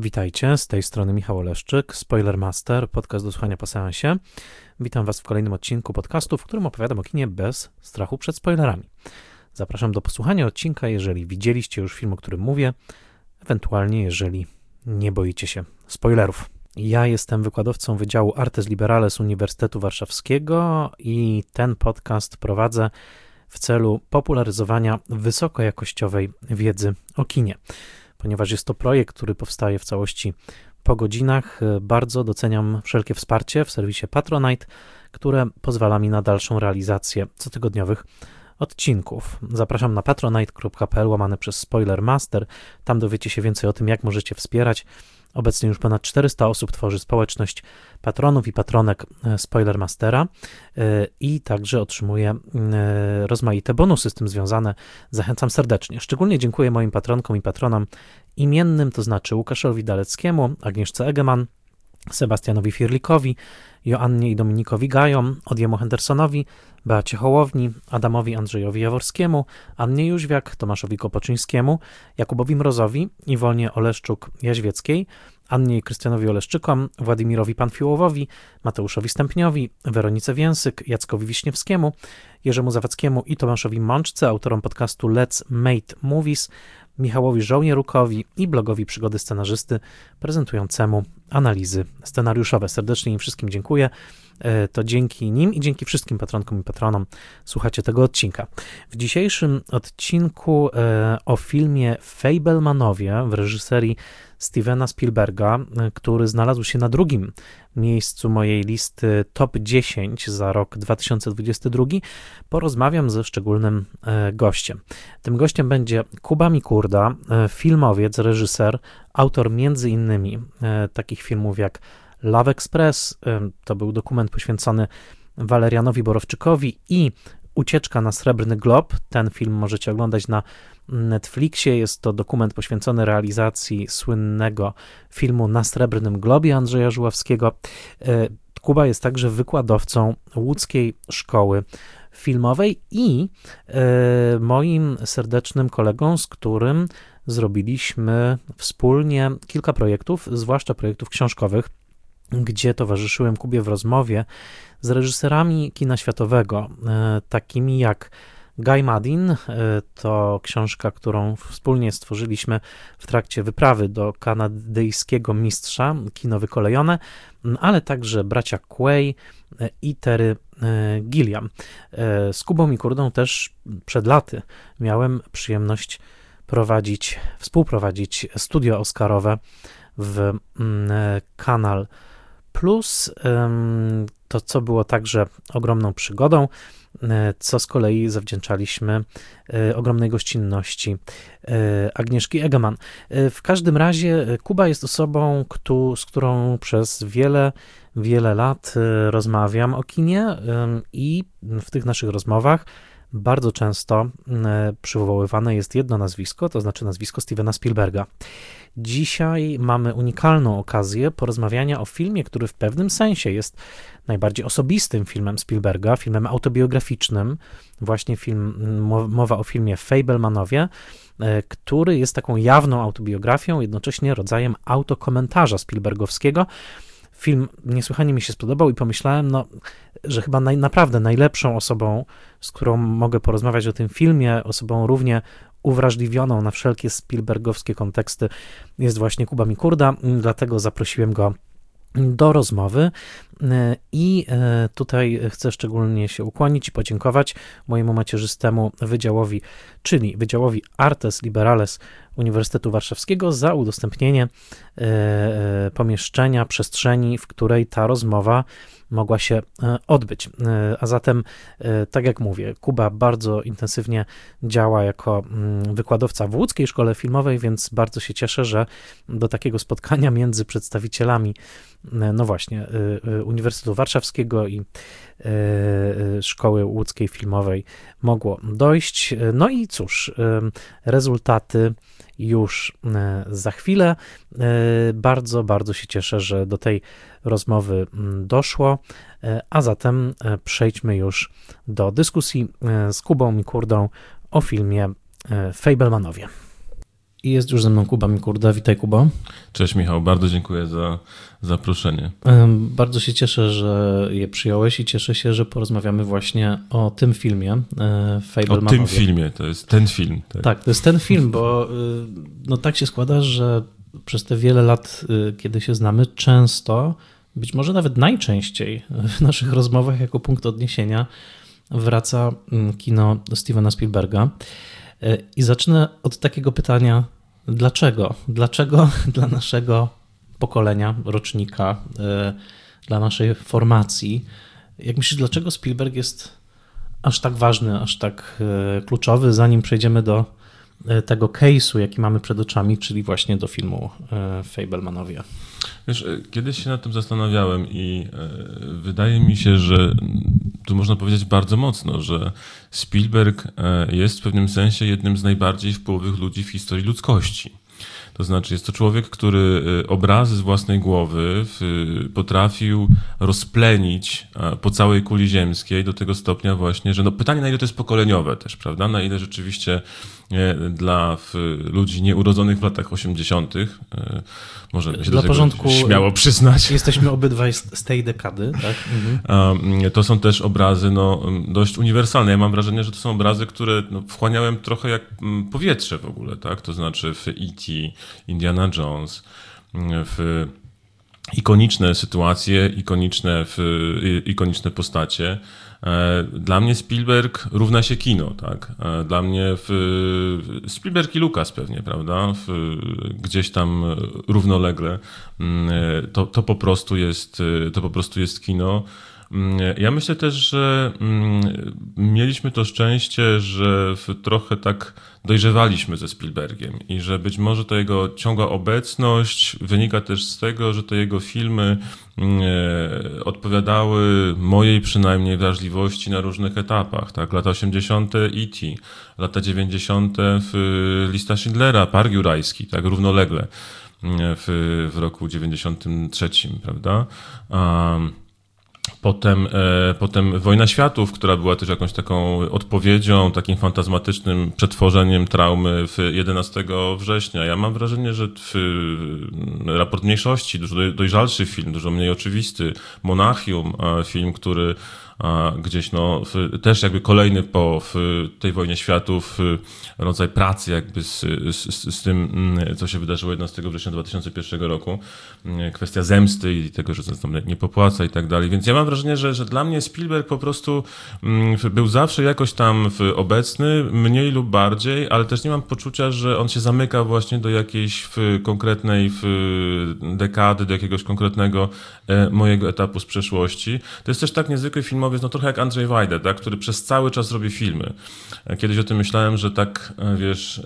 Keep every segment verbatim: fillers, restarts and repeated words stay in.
Witajcie, z tej strony Michał Oleszczyk, Spoilermaster, podcast do słuchania po seansie. Witam Was w kolejnym odcinku podcastu, w którym opowiadam o kinie bez strachu przed spoilerami. Zapraszam do posłuchania odcinka, jeżeli widzieliście już film, o którym mówię, ewentualnie jeżeli nie boicie się spoilerów. Ja jestem wykładowcą Wydziału Artes Liberales Uniwersytetu Warszawskiego i ten podcast prowadzę w celu popularyzowania wysokojakościowej wiedzy o kinie. Ponieważ jest to projekt, który powstaje w całości po godzinach, bardzo doceniam wszelkie wsparcie w serwisie Patronite, które pozwala mi na dalszą realizację cotygodniowych odcinków. Zapraszam na patronite kropka p l łamane przez Spoilermaster. Tam dowiecie się więcej o tym, jak możecie wspierać. Obecnie już ponad czterysta osób tworzy społeczność patronów i patronek Spoilermastera i także otrzymuje rozmaite bonusy z tym związane. Zachęcam serdecznie. Szczególnie dziękuję moim patronkom i patronom imiennym, to znaczy Łukaszowi Daleckiemu, Agnieszce Egeman, Sebastianowi Firlikowi, Joannie i Dominikowi Gajom, Odiemu Hendersonowi, Beacie Hołowni, Adamowi Andrzejowi Jaworskiemu, Annie Jóźwiak, Tomaszowi Kopoczyńskiemu, Jakubowi Mrozowi, Iwonie Oleszczuk-Jaźwieckiej, Annie i Krystianowi Oleszczykom, Władimirowi Panfiłowowi, Mateuszowi Stępniowi, Weronice Więsyk, Jackowi Wiśniewskiemu, Jerzemu Zawadzkiemu i Tomaszowi Mączce, autorom podcastu Let's Made Movies, Michałowi Żołnierukowi i blogowi Przygody Scenarzysty prezentującemu analizy scenariuszowe. Serdecznie im wszystkim dziękuję. To dzięki nim i dzięki wszystkim patronkom i patronom słuchacie tego odcinka. W dzisiejszym odcinku o filmie Fabelmanowie w reżyserii Stevena Spielberga, który znalazł się na drugim miejscu mojej listy top dziesięć za rok dwa tysiące dwudziesty drugi, porozmawiam ze szczególnym gościem. Tym gościem będzie Kuba Mikurda, filmowiec, reżyser, autor między innymi takich filmów jak Love Express, to był dokument poświęcony Walerianowi Borowczykowi, i Ucieczka na Srebrny Glob. Ten film możecie oglądać na Netflixie. Jest to dokument poświęcony realizacji słynnego filmu Na Srebrnym Globie Andrzeja Żuławskiego. Kuba jest także wykładowcą Łódzkiej Szkoły Filmowej i moim serdecznym kolegą, z którym zrobiliśmy wspólnie kilka projektów, zwłaszcza projektów książkowych, gdzie towarzyszyłem Kubie w rozmowie z reżyserami kina światowego, takimi jak Guy Maddin. To książka, którą wspólnie stworzyliśmy w trakcie wyprawy do kanadyjskiego mistrza, Kino Wykolejone, ale także bracia Quay i Terry Gilliam. Z Kubą Mikurdą też przed laty miałem przyjemność prowadzić, współprowadzić studio oscarowe w Kanal Plus, to co było także ogromną przygodą, co z kolei zawdzięczaliśmy ogromnej gościnności Agnieszki Egeman. W każdym razie Kuba jest osobą, z którą przez wiele, wiele lat rozmawiam o kinie i w tych naszych rozmowach bardzo często przywoływane jest jedno nazwisko, to znaczy nazwisko Stevena Spielberga. Dzisiaj mamy unikalną okazję porozmawiania o filmie, który w pewnym sensie jest najbardziej osobistym filmem Spielberga, filmem autobiograficznym, właśnie film, mowa o filmie Fabelmanowie, który jest taką jawną autobiografią, jednocześnie rodzajem autokomentarza Spielbergowskiego. Film niesłychanie mi się spodobał i pomyślałem, no, że chyba naj, naprawdę najlepszą osobą, z którą mogę porozmawiać o tym filmie, osobą równie uwrażliwioną na wszelkie Spielbergowskie konteksty, jest właśnie Kuba Mikurda, dlatego zaprosiłem go do rozmowy i tutaj chcę szczególnie się ukłonić i podziękować mojemu macierzystemu wydziałowi, czyli Wydziałowi Artes Liberales Uniwersytetu Warszawskiego za udostępnienie pomieszczenia, przestrzeni, w której ta rozmowa mogła się odbyć. A zatem, tak jak mówię, Kuba bardzo intensywnie działa jako wykładowca w Łódzkiej Szkole Filmowej, więc bardzo się cieszę, że do takiego spotkania między przedstawicielami, no właśnie, Uniwersytetu Warszawskiego i Szkoły Łódzkiej Filmowej mogło dojść. No i cóż, rezultaty już za chwilę. Bardzo, bardzo się cieszę, że do tej rozmowy doszło, a zatem przejdźmy już do dyskusji z Kubą Mikurdą o filmie Fabelmanowie. I jest już ze mną Kuba Mikurda. Witaj, Kubo. Cześć, Michał. Bardzo dziękuję za zaproszenie. Bardzo się cieszę, że je przyjąłeś i cieszę się, że porozmawiamy właśnie o tym filmie, Fabelmanowie. O tym filmie, to jest ten film. Tak, tak to jest ten film, bo no tak się składa, że przez te wiele lat, kiedy się znamy, często, być może nawet najczęściej w naszych rozmowach jako punkt odniesienia wraca kino Stevena Spielberga. I zacznę od takiego pytania, dlaczego? Dlaczego dla naszego pokolenia, rocznika, dla naszej formacji, jak myślisz, dlaczego Spielberg jest aż tak ważny, aż tak kluczowy, zanim przejdziemy do tego case'u, jaki mamy przed oczami, czyli właśnie do filmu Fabelmanowie? Wiesz, kiedyś się nad tym zastanawiałem i wydaje mi się, że tu można powiedzieć bardzo mocno, że Spielberg jest w pewnym sensie jednym z najbardziej wpływowych ludzi w historii ludzkości. To znaczy jest to człowiek, który obrazy z własnej głowy potrafił rozplenić po całej kuli ziemskiej do tego stopnia właśnie, że no pytanie, na ile to jest pokoleniowe też, prawda? Na ile rzeczywiście dla ludzi nieurodzonych w latach osiemdziesiątych możemy się dla do tego porządku, śmiało przyznać. Jesteśmy obydwaj z tej dekady, tak? Mhm. To są też obrazy no, dość uniwersalne. Ja mam wrażenie, że to są obrazy, które no, wchłaniałem trochę jak powietrze w ogóle, tak? To znaczy w E T, Indiana Jones, w ikoniczne sytuacje, ikoniczne, w, ikoniczne postacie. Dla mnie Spielberg równa się kino, tak? Dla mnie w Spielberg i Lucas pewnie, prawda? W, gdzieś tam równolegle to, to po prostu jest, to po prostu jest kino. Ja myślę też, że mieliśmy to szczęście, że trochę tak dojrzewaliśmy ze Spielbergiem i że być może ta jego ciągła obecność wynika też z tego, że te jego filmy odpowiadały mojej przynajmniej wrażliwości na różnych etapach. Tak? Lata osiemdziesiąte E T, lata dziewięćdziesiąte w Lista Schindlera, Park Jurajski, tak równolegle w, w roku dziewięćdziesiątym trzecim, prawda? Um, Potem, e, potem Wojna Światów, która była też jakąś taką odpowiedzią, takim fantazmatycznym przetworzeniem traumy w jedenastego września. Ja mam wrażenie, że w, Raport Mniejszości, dużo dojrzalszy film, dużo mniej oczywisty, Monachium, film, który gdzieś no, w, też jakby kolejny po w tej Wojnie Światów rodzaj pracy jakby z, z, z tym, co się wydarzyło jedenastego września dwa tysiące pierwszego roku. Kwestia zemsty i tego, że tam nie popłaca i tak dalej. Więc ja mam wrażenie, że, że dla mnie Spielberg po prostu był zawsze jakoś tam obecny, mniej lub bardziej, ale też nie mam poczucia, że on się zamyka właśnie do jakiejś w konkretnej w dekady, do jakiegoś konkretnego mojego etapu z przeszłości. To jest też tak niezwykły filmowiec, no trochę jak Andrzej Wajda, tak, który przez cały czas robi filmy. Kiedyś o tym myślałem, że tak, wiesz,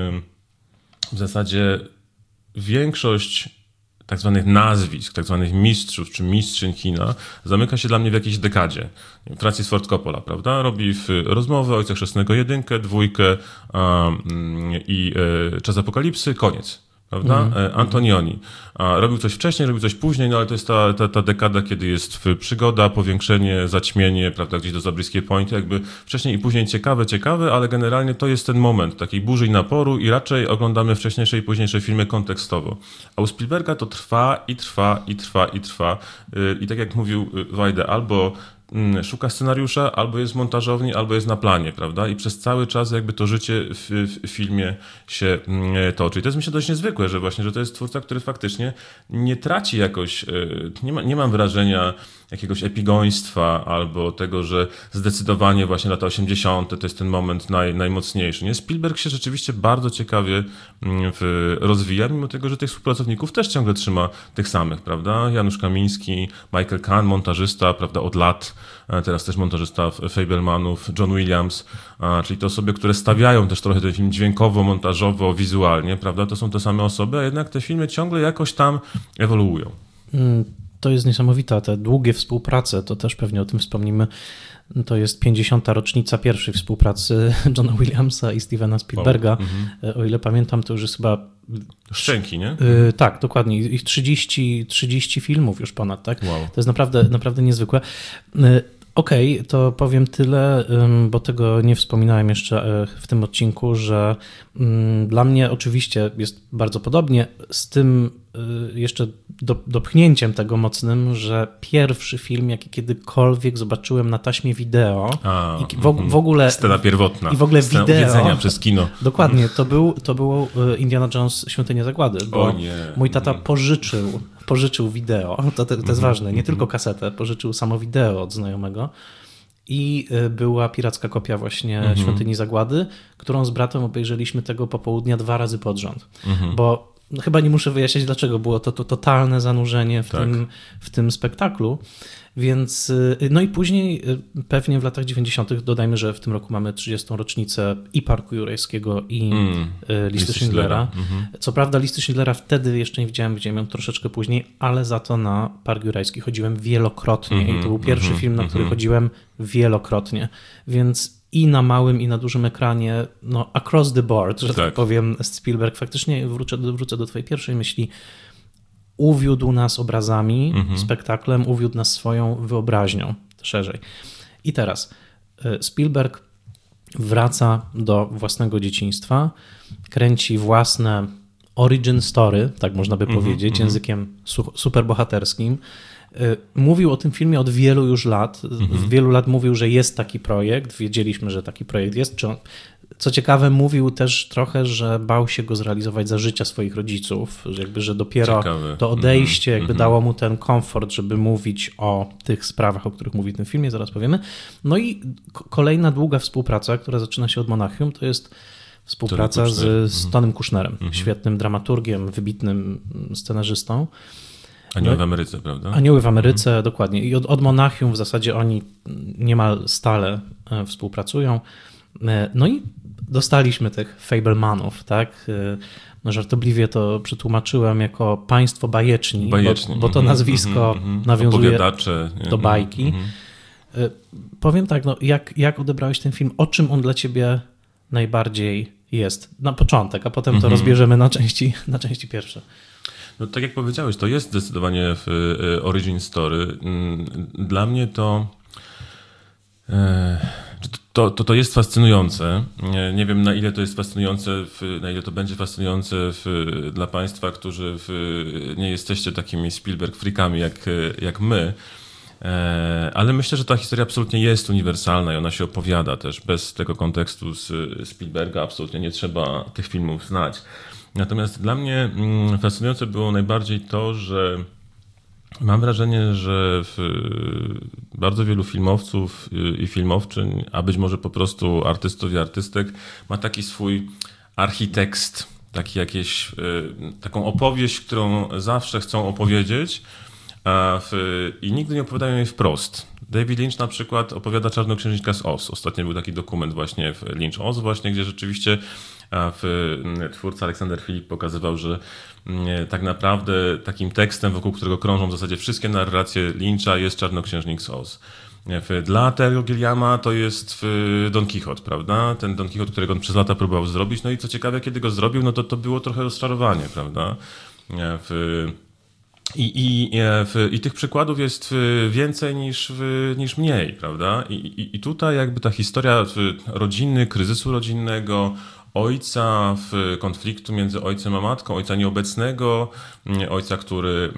w zasadzie większość tak zwanych nazwisk, tak zwanych mistrzów czy mistrzyń kina zamyka się dla mnie w jakiejś dekadzie. Francis Ford Coppola, prawda? Robi w Rozmowę, Ojca Chrzestnego jedynkę, dwójkę um, i e, Czas Apokalipsy, koniec. Prawda? Mm. Antonioni. Robił coś wcześniej, robił coś później, no ale to jest ta, ta, ta dekada, kiedy jest przygoda, powiększenie, zaćmienie, prawda, gdzieś do Zabriskie Point, jakby wcześniej i później ciekawe, ciekawe, ale generalnie to jest ten moment takiej burzy i naporu i raczej oglądamy wcześniejsze i późniejsze filmy kontekstowo. A u Spielberga to trwa i trwa i trwa i trwa. I tak jak mówił Wajda, albo szuka scenariusza, albo jest w montażowni, albo jest na planie, prawda? I przez cały czas jakby to życie w, w filmie się toczy. I to jest mi się dość niezwykłe, że właśnie, że to jest twórca, który faktycznie nie traci jakoś, nie, ma, nie mam wrażenia jakiegoś epigoństwa albo tego, że zdecydowanie właśnie lata osiemdziesiąte to jest ten moment naj, najmocniejszy. Nie? Spielberg się rzeczywiście bardzo ciekawie w, rozwija, mimo tego, że tych współpracowników też ciągle trzyma tych samych, prawda? Janusz Kamiński, Michael Kahn, montażysta, prawda, od lat, teraz też montażysta Fabelmanów, John Williams, czyli te osoby, które stawiają też trochę ten film dźwiękowo, montażowo, wizualnie, prawda? To są te same osoby, a jednak te filmy ciągle jakoś tam ewoluują. Mm. To jest niesamowite, te długie współprace, to też pewnie o tym wspomnimy. To jest pięćdziesiąta rocznica pierwszej współpracy Johna Williamsa i Stevena Spielberga. O, mm-hmm. o ile pamiętam, to już jest chyba... Szczęki, nie? Yy, tak, dokładnie. Ich trzydzieści, trzydzieści filmów już ponad, tak? Wow. To jest naprawdę, naprawdę niezwykłe. Yy, Okej, okay, to powiem tyle, bo tego nie wspominałem jeszcze w tym odcinku, że dla mnie oczywiście jest bardzo podobnie, z tym jeszcze dopchnięciem tego mocnym, że pierwszy film, jaki kiedykolwiek zobaczyłem na taśmie wideo A, i w, w ogóle... Scena pierwotna. I w ogóle Scena wideo... uwiedzenia przez kino. Dokładnie, to, był, to było Indiana Jones Świątynia Zagłady, bo o nie. mój tata pożyczył, pożyczył wideo, to, to, to jest ważne, nie tylko kasetę, pożyczył samo wideo od znajomego. I była piracka kopia właśnie mhm. Świątyni Zagłady, którą z bratem obejrzeliśmy tego popołudnia dwa razy pod rząd. Mhm. Bo no, chyba nie muszę wyjaśniać dlaczego, było to, to totalne zanurzenie w, tak. tym, w tym spektaklu. Więc no i później pewnie w latach dziewięćdziesiątych dodajmy, że w tym roku mamy trzydziestą rocznicę i Parku Jurajskiego i mm, Listy Schindlera. Mm-hmm. Co prawda Listy Schindlera wtedy jeszcze nie widziałem, widziałem ją troszeczkę później, ale za to na Park Jurajski chodziłem wielokrotnie mm-hmm, i to był pierwszy mm-hmm, film, na który mm-hmm. chodziłem wielokrotnie. Więc i na małym, i na dużym ekranie, no across the board, że tak, tak powiem, Spielberg, faktycznie wrócę do, wrócę do twojej pierwszej myśli, uwiódł nas obrazami, mm-hmm. spektaklem, uwiódł nas swoją wyobraźnią szerzej. I teraz Spielberg wraca do własnego dzieciństwa, kręci własne origin story, tak można by mm-hmm, powiedzieć, mm-hmm. językiem su- superbohaterskim. Mówił o tym filmie od wielu już lat. Mm-hmm. Wielu lat mówił, że jest taki projekt. Wiedzieliśmy, że taki projekt jest. Czy on... Co ciekawe, mówił też trochę, że bał się go zrealizować za życia swoich rodziców, że jakby, że dopiero Ciekawe. to odejście mm-hmm. jakby dało mu ten komfort, żeby mówić o tych sprawach, o których mówi w tym filmie, zaraz powiemy. No i k- kolejna długa współpraca, która zaczyna się od Monachium, to jest współpraca z, z Tonym Kushnerem, mm-hmm. świetnym dramaturgiem, wybitnym scenarzystą. Anioły w Ameryce, prawda? Anioły w Ameryce, mhm. dokładnie. I od, od Monachium w zasadzie oni niemal stale współpracują. No i dostaliśmy tych Fablemanów, tak? No, żartobliwie to przetłumaczyłem jako państwo bajeczni, bajeczni. Bo, bo to nazwisko mm-hmm. nawiązuje do bajki. Mm-hmm. Powiem tak, no, jak, jak odebrałeś ten film? O czym on dla ciebie najbardziej jest? Na początek, a potem mm-hmm. to rozbierzemy na części, na części pierwsze. No tak jak powiedziałeś, to jest zdecydowanie w origin story. Dla mnie to to, to, to jest fascynujące. Nie wiem, na ile to jest fascynujące, na ile to będzie fascynujące w, dla Państwa, którzy w, nie jesteście takimi Spielberg freakami jak, jak my, ale myślę, że ta historia absolutnie jest uniwersalna i ona się opowiada też bez tego kontekstu z Spielberga. Absolutnie nie trzeba tych filmów znać. Natomiast dla mnie fascynujące było najbardziej to, że mam wrażenie, że bardzo wielu filmowców i filmowczyń, a być może po prostu artystów i artystek, ma taki swój architekst, taki jakieś, taką opowieść, którą zawsze chcą opowiedzieć, a w, i nigdy nie opowiadają jej wprost. David Lynch na przykład opowiada Czarnoksiężnika z Oz. Ostatnio był taki dokument właśnie w Lynch Oz właśnie, gdzie rzeczywiście w, twórca Aleksander Filip pokazywał, że tak naprawdę takim tekstem, wokół którego krążą w zasadzie wszystkie narracje Lyncha, jest Czarnoksiężnik z Oz. Dla Terry'ego Gilliama to jest Don Quixote, prawda? Ten Don Quixote, którego on przez lata próbował zrobić. No i co ciekawe, kiedy go zrobił, no to to było trochę rozczarowanie, prawda? W, I, i, w, I tych przykładów jest więcej niż, niż mniej, prawda? I, i, i tutaj jakby ta historia rodziny, kryzysu rodzinnego, ojca, w konfliktu między ojcem a matką, ojca nieobecnego, ojca, który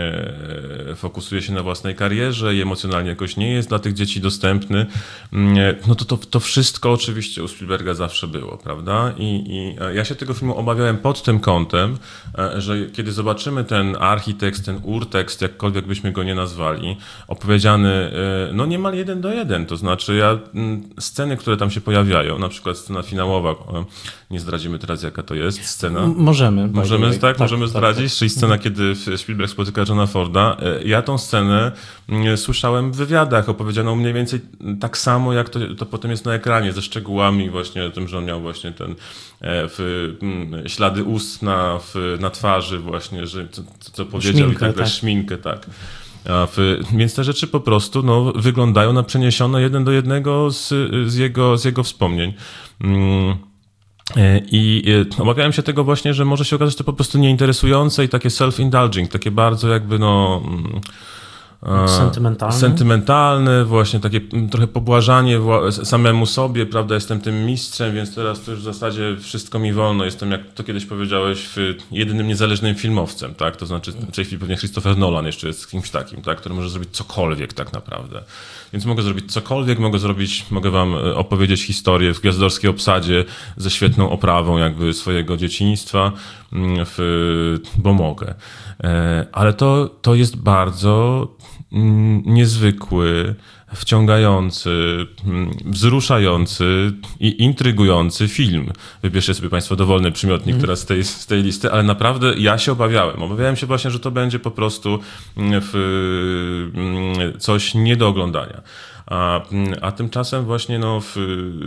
fokusuje się na własnej karierze i emocjonalnie jakoś nie jest dla tych dzieci dostępny, no to to, to wszystko oczywiście u Spielberga zawsze było, prawda? I, I ja się tego filmu obawiałem pod tym kątem, że kiedy zobaczymy ten architekst, ten urtekst, jakkolwiek byśmy go nie nazwali, opowiedziany no niemal jeden do jeden, to znaczy ja sceny, które tam się pojawiają, na przykład scena finałowa, nie zdradzimy teraz, jaka to jest scena. M- możemy. Możemy, tak? tak? Możemy tak, zdradzić, tak. Czyli scena, kiedy Spielberg spotyka Johna Forda. Ja tą scenę słyszałem w wywiadach, opowiedzianą mniej więcej tak samo, jak to, to potem jest na ekranie, ze szczegółami właśnie o tym, że on miał właśnie ten w, ślady ust na, w, na twarzy właśnie, że co, co powiedział szminkę, i tak dalej, szminkę, tak. W, więc te rzeczy po prostu no, wyglądają na przeniesione jeden do jednego z, z, jego, z jego wspomnień. Mm. I obawiałem się tego właśnie, że może się okazać to po prostu nieinteresujące i takie self-indulging, takie bardzo jakby no Sentymentalny? Sentymentalny, właśnie takie trochę pobłażanie samemu sobie, prawda, jestem tym mistrzem, więc teraz to już w zasadzie wszystko mi wolno, jestem, jak to kiedyś powiedziałeś, jedynym niezależnym filmowcem, tak, to znaczy w tej chwili pewnie Christopher Nolan jeszcze jest kimś takim, tak, który może zrobić cokolwiek tak naprawdę, więc mogę zrobić cokolwiek, mogę zrobić, mogę wam opowiedzieć historię w gwiazdorskiej obsadzie ze świetną oprawą jakby swojego dzieciństwa, w, bo mogę, ale to, to jest bardzo niezwykły, wciągający, wzruszający i intrygujący film. Wybierzcie sobie państwo dowolny przymiotnik mm. teraz z tej, z tej listy, ale naprawdę ja się obawiałem. Obawiałem się właśnie, że to będzie po prostu w, coś nie do oglądania. A, a tymczasem właśnie no, w,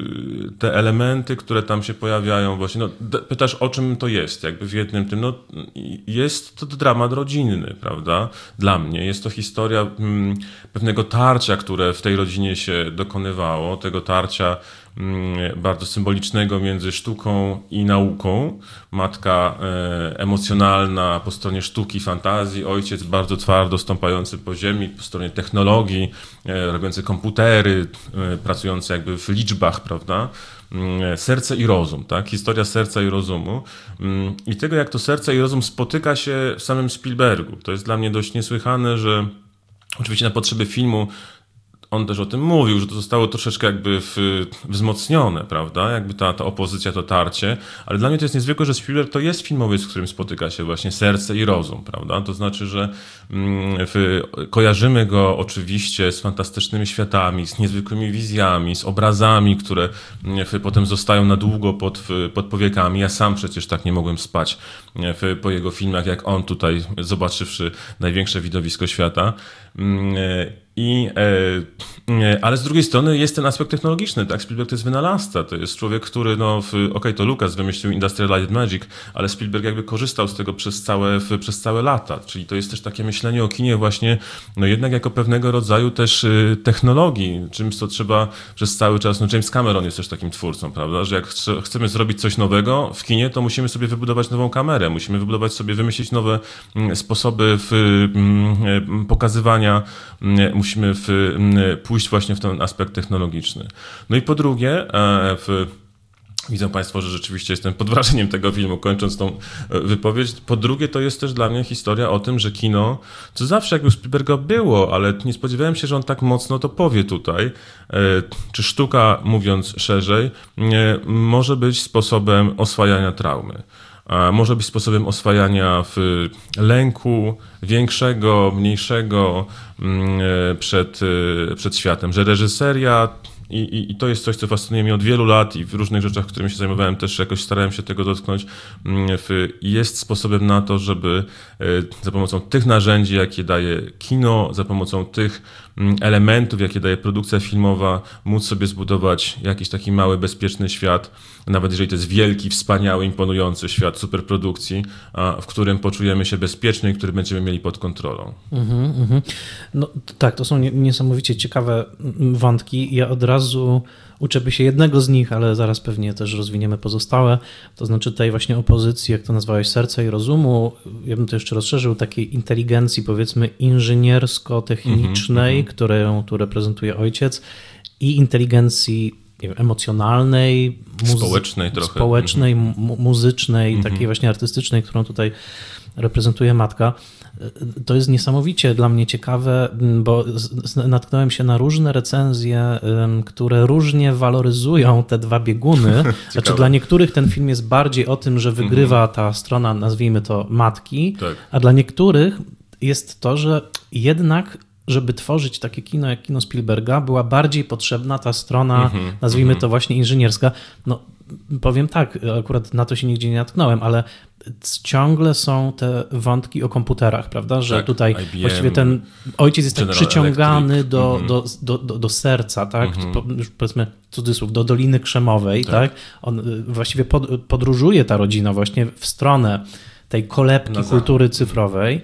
te elementy, które tam się pojawiają, właśnie no, pytasz, o czym to jest, jakby w jednym tym, no jest to dramat rodzinny, prawda? Dla mnie jest to historia m, pewnego tarcia, które w tej rodzinie się dokonywało, tego tarcia bardzo symbolicznego między sztuką i nauką. Matka e, emocjonalna po stronie sztuki, fantazji, ojciec bardzo twardo stąpający po ziemi, po stronie technologii, e, robiący komputery, e, pracujący jakby w liczbach, prawda? E, serce i rozum, tak? Historia serca i rozumu. E, I tego, jak to serce i rozum spotyka się w samym Spielbergu. To jest dla mnie dość niesłychane, że oczywiście na potrzeby filmu on też o tym mówił, że to zostało troszeczkę jakby w, wzmocnione, prawda? Jakby ta, ta opozycja, to tarcie. Ale dla mnie to jest niezwykłe, że Spielberg to jest filmowiec, w którym spotyka się właśnie serce i rozum, prawda? To znaczy, że mm, w, kojarzymy go oczywiście z fantastycznymi światami, z niezwykłymi wizjami, z obrazami, które w, potem zostają na długo pod, w, pod powiekami. Ja sam przecież tak nie mogłem spać w, po jego filmach, jak on tutaj, zobaczywszy największe widowisko świata. Mm, I, e, ale z drugiej strony jest ten aspekt technologiczny, tak? Spielberg to jest wynalazca, to jest człowiek, który, no, okej, okay, to Lucas wymyślił Industrial Light and Magic, ale Spielberg jakby korzystał z tego przez całe, w, przez całe lata, czyli to jest też takie myślenie o kinie właśnie, no jednak jako pewnego rodzaju też y, technologii, czymś, co trzeba przez cały czas, no James Cameron jest też takim twórcą, prawda, że jak ch- chcemy zrobić coś nowego w kinie, to musimy sobie wybudować nową kamerę, musimy wybudować sobie, wymyślić nowe y, sposoby w, y, y, pokazywania, y, musimy w, pójść właśnie w ten aspekt technologiczny. No i po drugie, w, widzą państwo, że rzeczywiście jestem pod wrażeniem tego filmu, kończąc tą wypowiedź. Po drugie, to jest też dla mnie historia o tym, że kino, co zawsze jakby u Spielberga było, ale nie spodziewałem się, że on tak mocno to powie tutaj, czy sztuka, mówiąc szerzej, może być sposobem oswajania traumy. Może być sposobem oswajania w lęku większego, mniejszego przed, przed światem, że reżyseria i, i, i to jest coś, co fascynuje mnie od wielu lat i w różnych rzeczach, którymi się zajmowałem, też jakoś starałem się tego dotknąć, w, jest sposobem na to, żeby za pomocą tych narzędzi, jakie daje kino, za pomocą tych elementów, jakie daje produkcja filmowa, móc sobie zbudować jakiś taki mały, bezpieczny świat, nawet jeżeli to jest wielki, wspaniały, imponujący świat superprodukcji, w którym poczujemy się bezpiecznie i który będziemy mieli pod kontrolą. Mm-hmm, mm-hmm. No tak, to są niesamowicie ciekawe wątki. Ja od razu uczę się jednego z nich, ale zaraz pewnie też rozwiniemy pozostałe. To znaczy tej właśnie opozycji, jak to nazwałeś, serca i rozumu. Ja bym to jeszcze rozszerzył, takiej inteligencji, powiedzmy, inżyniersko-technicznej, mm-hmm, którą tu reprezentuje ojciec, i inteligencji, nie wiem, emocjonalnej, muzy- społecznej trochę. Społecznej, mm-hmm. mu- muzycznej, mm-hmm. takiej właśnie artystycznej, którą tutaj reprezentuje matka. To jest niesamowicie dla mnie ciekawe, bo natknąłem się na różne recenzje, które różnie waloryzują te dwa bieguny. Znaczy dla niektórych ten film jest bardziej o tym, że wygrywa ta strona, nazwijmy to, matki, tak. A dla niektórych jest to, że jednak żeby tworzyć takie kino jak kino Spielberga, była bardziej potrzebna ta strona, mm-hmm, nazwijmy mm-hmm. to właśnie inżynierska. No powiem tak, akurat na to się nigdzie nie natknąłem, ale ciągle są te wątki o komputerach, prawda, że tak, tutaj I B M, właściwie ten ojciec jest General tak przyciągany do, mm-hmm. do, do, do, do serca, tak, mm-hmm. już powiedzmy cudzysłów, do Doliny Krzemowej, tak, tak? On właściwie pod, podróżuje ta rodzina właśnie w stronę tej kolebki kultury cyfrowej,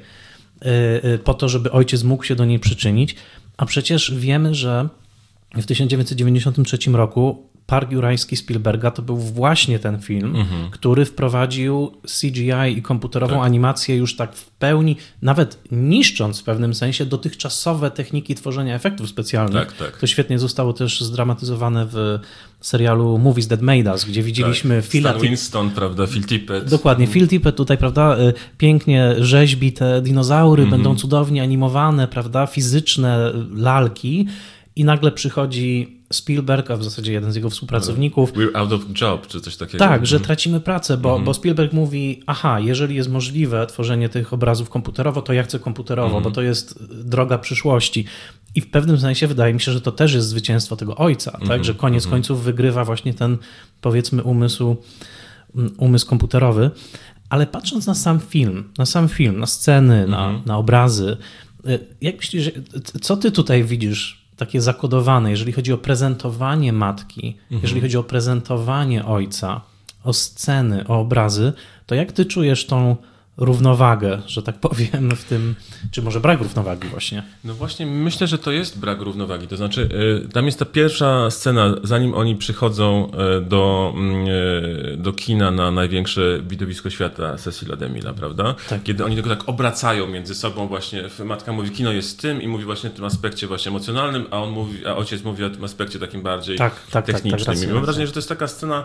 po to, żeby ojciec mógł się do niej przyczynić, a przecież wiemy, że w tysiąc dziewięćset dziewięćdziesiątym trzecim roku Park Jurajski Spielberga to był właśnie ten film, mhm. który wprowadził C G I i komputerową tak. animację już tak w pełni, nawet niszcząc w pewnym sensie dotychczasowe techniki tworzenia efektów specjalnych. Tak, tak. To świetnie zostało też zdramatyzowane w serialu Movies That Made Us, gdzie widzieliśmy tak. Phila... Stan Winston, prawda, Phil Tippett. Dokładnie, Phil Tippett tutaj, prawda, pięknie rzeźbi te dinozaury, mhm. będą cudownie animowane, prawda, fizyczne lalki i nagle przychodzi Spielberg, a w zasadzie jeden z jego współpracowników. We're out of job, czy coś takiego. Tak, że tracimy pracę, bo, mm. bo Spielberg mówi, aha, jeżeli jest możliwe tworzenie tych obrazów komputerowo, to ja chcę komputerowo, mm. bo to jest droga przyszłości. I w pewnym sensie wydaje mi się, że to też jest zwycięstwo tego ojca, mm. tak, że koniec mm. końców wygrywa właśnie ten, powiedzmy, umysł, umysł komputerowy. Ale patrząc na sam film, na sam film, na sceny, mm. na, na obrazy, jak myślisz, co ty tutaj widzisz takie zakodowane, jeżeli chodzi o prezentowanie matki, mhm. jeżeli chodzi o prezentowanie ojca, o sceny, o obrazy, to jak ty czujesz tą równowagę, że tak powiem, w tym, czy może brak równowagi właśnie? No właśnie, myślę, że to jest brak równowagi, to znaczy y, tam jest ta pierwsza scena, zanim oni przychodzą y, do, y, do kina na największe widowisko świata Cecila DeMille'a, prawda? Tak. Kiedy oni tylko tak obracają między sobą właśnie, matka mówi, kino jest tym i mówi właśnie o tym aspekcie właśnie emocjonalnym, a on mówi, a ojciec mówi o tym aspekcie takim bardziej tak, tak, technicznym. Tak, tak, tak, I mam wrażenie, że to jest taka scena.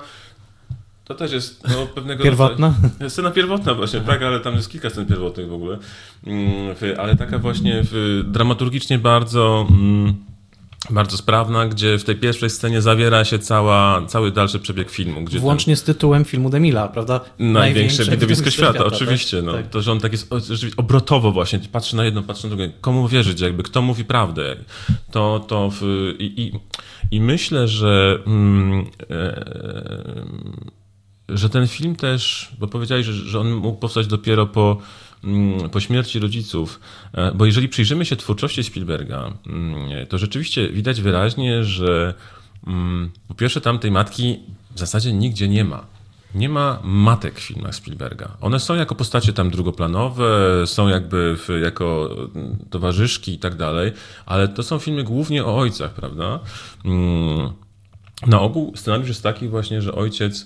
To też jest no, pewnego pierwotna? Rodzaju, scena pierwotna właśnie, Aha. tak, ale tam jest kilka scen pierwotnych w ogóle. Ale taka właśnie dramaturgicznie bardzo, bardzo sprawna, gdzie w tej pierwszej scenie zawiera się cała, cały dalszy przebieg filmu. Gdzie Włącznie ten, z tytułem filmu DeMille'a, prawda? Największe widowisko świata, świata, oczywiście. Tak? No, tak. To, że on tak jest obrotowo właśnie, patrzy na jedno, patrzy na drugie. Komu wierzyć, jakby, kto mówi prawdę. To, to w, i, i, i myślę, że mm, e, że ten film też, bo powiedziałeś, że, że on mógł powstać dopiero po, po śmierci rodziców, bo jeżeli przyjrzymy się twórczości Spielberga, to rzeczywiście widać wyraźnie, że po pierwsze tam tej matki w zasadzie nigdzie nie ma. Nie ma matek w filmach Spielberga. One są jako postacie tam drugoplanowe, są jakby w, jako towarzyszki i tak dalej, ale to są filmy głównie o ojcach, prawda? Na ogół scenariusz jest taki właśnie, że ojciec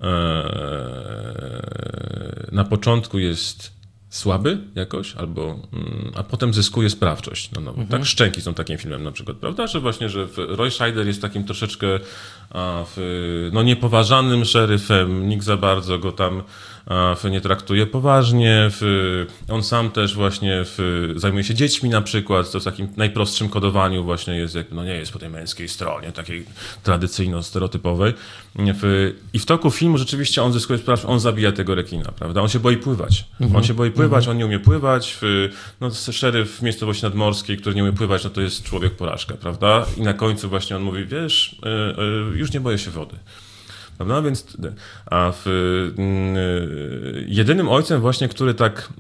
na początku jest słaby jakoś, albo, a potem zyskuje sprawczość. No, no, mhm. Tak, Szczęki są takim filmem na przykład, prawda? Że właśnie, że Roy Scheider jest takim troszeczkę a, w, no, niepoważanym szeryfem, nikt za bardzo go tam a, w, nie traktuje poważnie. W, on sam też właśnie w, zajmuje się dziećmi na przykład, to w takim najprostszym kodowaniu właśnie jest, jak, no nie jest po tej męskiej stronie, takiej tradycyjno-stereotypowej. W, I w toku filmu rzeczywiście on zyskuje sprawczość, on zabija tego rekina, prawda? On się boi pływać. Mhm. On się boi pływać, mhm. on nie umie pływać. W, no, szeryf w miejscowości nadmorskiej, który nie umie pływać, no to jest człowiek porażka, prawda? I na końcu właśnie on mówi, wiesz, yy, yy, już nie boję się wody. Prawda? Więc, a w, yy, jedynym ojcem właśnie, który tak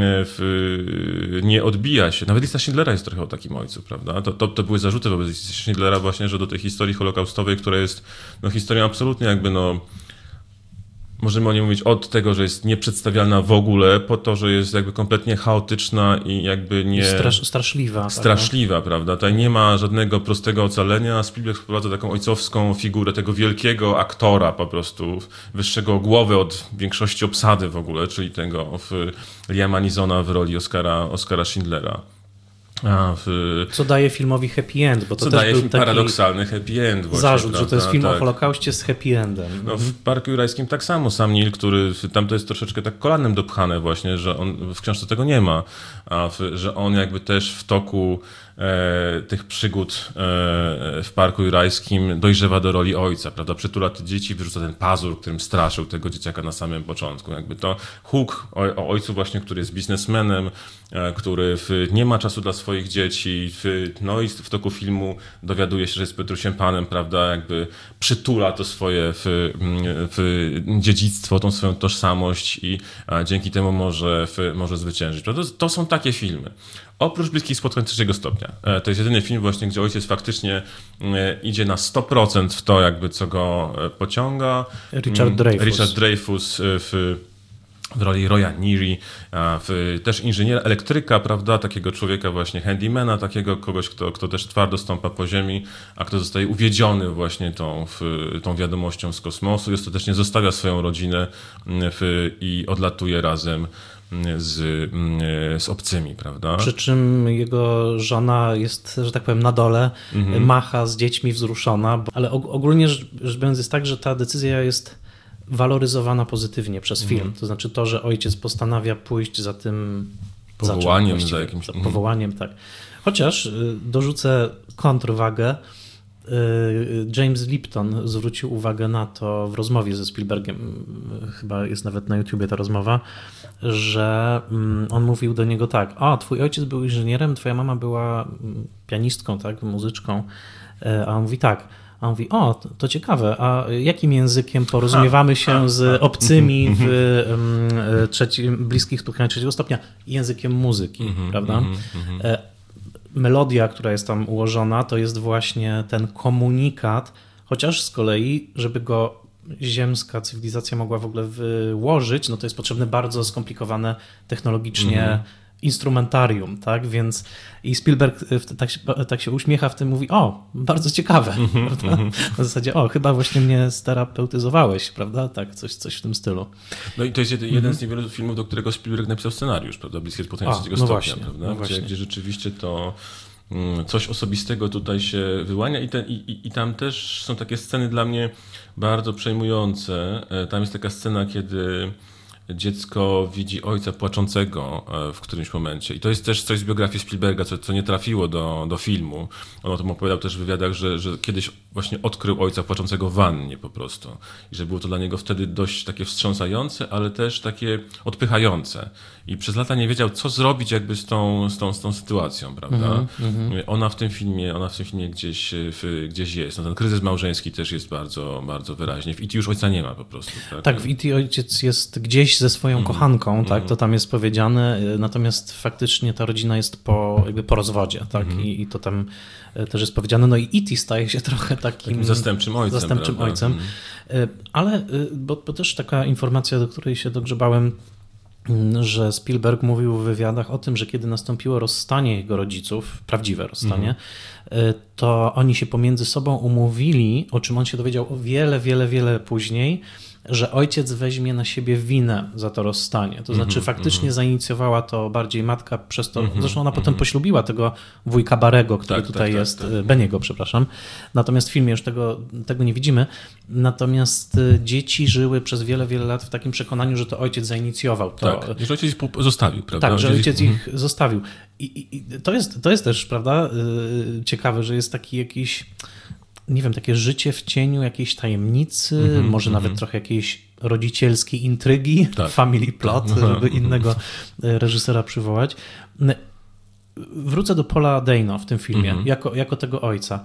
yy, nie odbija się, nawet lista Schindlera jest trochę o takim ojcu, prawda? To, to, to były zarzuty wobec listy Schindlera właśnie, że do tej historii holokaustowej, która jest no, historią absolutnie jakby no możemy o niej mówić od tego, że jest nieprzedstawialna w ogóle, po to, że jest jakby kompletnie chaotyczna i jakby nie... Strasz, straszliwa. Straszliwa, tak, prawda? Tutaj nie ma żadnego prostego ocalenia. Spielberg wprowadza taką ojcowską figurę tego wielkiego aktora po prostu, wyższego głowy od większości obsady w ogóle, czyli tego w Liama Neesona w roli Oscara, Oscara Schindlera. A w... Co daje filmowi happy end, bo to Co też daje był film taki paradoksalny happy end. Właśnie, zarzut, prawda? że to jest film tak. o Holokauście z happy endem. No, w Parku Jurajskim tak samo. Sam Neill, który tam to jest troszeczkę tak kolanem dopchane właśnie, że on w książce tego nie ma, a w, że on jakby też w toku e, tych przygód e, w Parku Jurajskim dojrzewa do roli ojca, prawda? Przytula te dzieci, wyrzuca ten pazur, którym straszył tego dzieciaka na samym początku. Jakby to huk o, o ojcu właśnie, który jest biznesmenem, e, który w, nie ma czasu dla swoich dzieci, w, no i w toku filmu dowiaduje się, że jest Petrusiem Panem, prawda? Jakby przytula to swoje w, w dziedzictwo, tą swoją tożsamość i a, dzięki temu może, w, może zwyciężyć. To, to są takie filmy. Oprócz Bliskich Spotkań Trzeciego Stopnia. To jest jedyny film właśnie, gdzie ojciec faktycznie idzie na sto procent w to, jakby co go pociąga. Richard Dreyfuss. Richard Dreyfuss w w roli Roya Neary, w, też inżyniera elektryka, prawda, takiego człowieka właśnie handymana, takiego kogoś, kto, kto też twardo stąpa po ziemi, a kto zostaje uwiedziony właśnie tą, w, tą wiadomością z kosmosu i ostatecznie zostawia swoją rodzinę w, i odlatuje razem z, z obcymi, prawda? Przy czym jego żona jest, że tak powiem, na dole, mhm. macha z dziećmi wzruszona, ale ogólnie rzecz biorąc jest tak, że ta decyzja jest waloryzowana pozytywnie przez film. Mhm. To znaczy to, że ojciec postanawia pójść za tym powołaniem, za, za jakimś... za powołaniem, tak. Chociaż dorzucę kontrwagę. James Lipton zwrócił uwagę na to w rozmowie ze Spielbergiem, chyba jest nawet na YouTubie ta rozmowa, że on mówił do niego tak: o, twój ojciec był inżynierem, twoja mama była pianistką, tak, muzyczką, a on mówi tak, a on mówi, o, to, to ciekawe, a jakim językiem porozumiewamy się z obcymi w um, trzecim, bliskich spotkaniach trzeciego stopnia? Językiem muzyki, mm-hmm, prawda? Mm-hmm. Melodia, która jest tam ułożona, to jest właśnie ten komunikat, chociaż z kolei, żeby go ziemska cywilizacja mogła w ogóle wyłożyć, no to jest potrzebne bardzo skomplikowane technologicznie mm-hmm. instrumentarium, tak? Więc i Spielberg tak się, tak się uśmiecha w tym, mówi, o, bardzo ciekawe, mm-hmm, prawda? Mm-hmm. Na zasadzie, o, chyba właśnie mnie sterapeutyzowałeś, prawda? Tak, coś, coś w tym stylu. No i to jest jeden mm-hmm. z niewielu filmów, do którego Spielberg napisał scenariusz, prawda? Bliskie spotkanie trzeciego no stopnia, prawda? No gdzie, gdzie rzeczywiście to coś osobistego tutaj się wyłania i, ten, i, i tam też są takie sceny dla mnie bardzo przejmujące. Tam jest taka scena, kiedy dziecko widzi ojca płaczącego w którymś momencie. I to jest też coś z biografii Spielberga, co, co nie trafiło do, do filmu. On o tym opowiadał też w wywiadach, że, że kiedyś właśnie odkrył ojca płaczącego w wannie po prostu. I że było to dla niego wtedy dość takie wstrząsające, ale też takie odpychające. I przez lata nie wiedział, co zrobić jakby z tą, z tą, z tą sytuacją, prawda? Mm-hmm. Ona w tym filmie, ona w tym filmie gdzieś, w, gdzieś jest. No, ten kryzys małżeński też jest bardzo, bardzo wyraźnie. W E T już ojca nie ma po prostu. Tak, tak w E T ojciec jest gdzieś ze swoją mm-hmm. kochanką, mm-hmm. tak? To tam jest powiedziane. Natomiast faktycznie ta rodzina jest po, jakby po rozwodzie, tak? Mm-hmm. I, I to tam też jest powiedziane. No i E T staje się trochę takim, takim zastępczym ojcem. Zastępczym ojcem. Mm-hmm. Ale, bo, bo też taka informacja, do której się dogrzebałem, że Spielberg mówił w wywiadach o tym, że kiedy nastąpiło rozstanie jego rodziców, prawdziwe rozstanie, mm. to oni się pomiędzy sobą umówili, o czym on się dowiedział o wiele, wiele, wiele później, że ojciec weźmie na siebie winę za to rozstanie. To znaczy mm-hmm, faktycznie mm-hmm. zainicjowała to bardziej matka przez to, mm-hmm, zresztą ona mm-hmm. potem poślubiła tego wujka Barego, który tak, tutaj tak, jest, tak, tak. Beniego, przepraszam. Natomiast w filmie już tego, tego nie widzimy. Natomiast dzieci żyły przez wiele, wiele lat w takim przekonaniu, że to ojciec zainicjował to. Tak, że ojciec ich zostawił, prawda? Tak, że ojciec ich mhm. zostawił. I, i, i to, jest, to jest też, prawda, yy, ciekawe, że jest taki jakiś, nie wiem, takie życie w cieniu jakiejś tajemnicy, mm-hmm, może mm-hmm. nawet trochę jakiejś rodzicielskiej intrygi, tak. family plot, żeby innego reżysera przywołać. Wrócę do Paula Dano w tym filmie, mm-hmm. jako, jako tego ojca.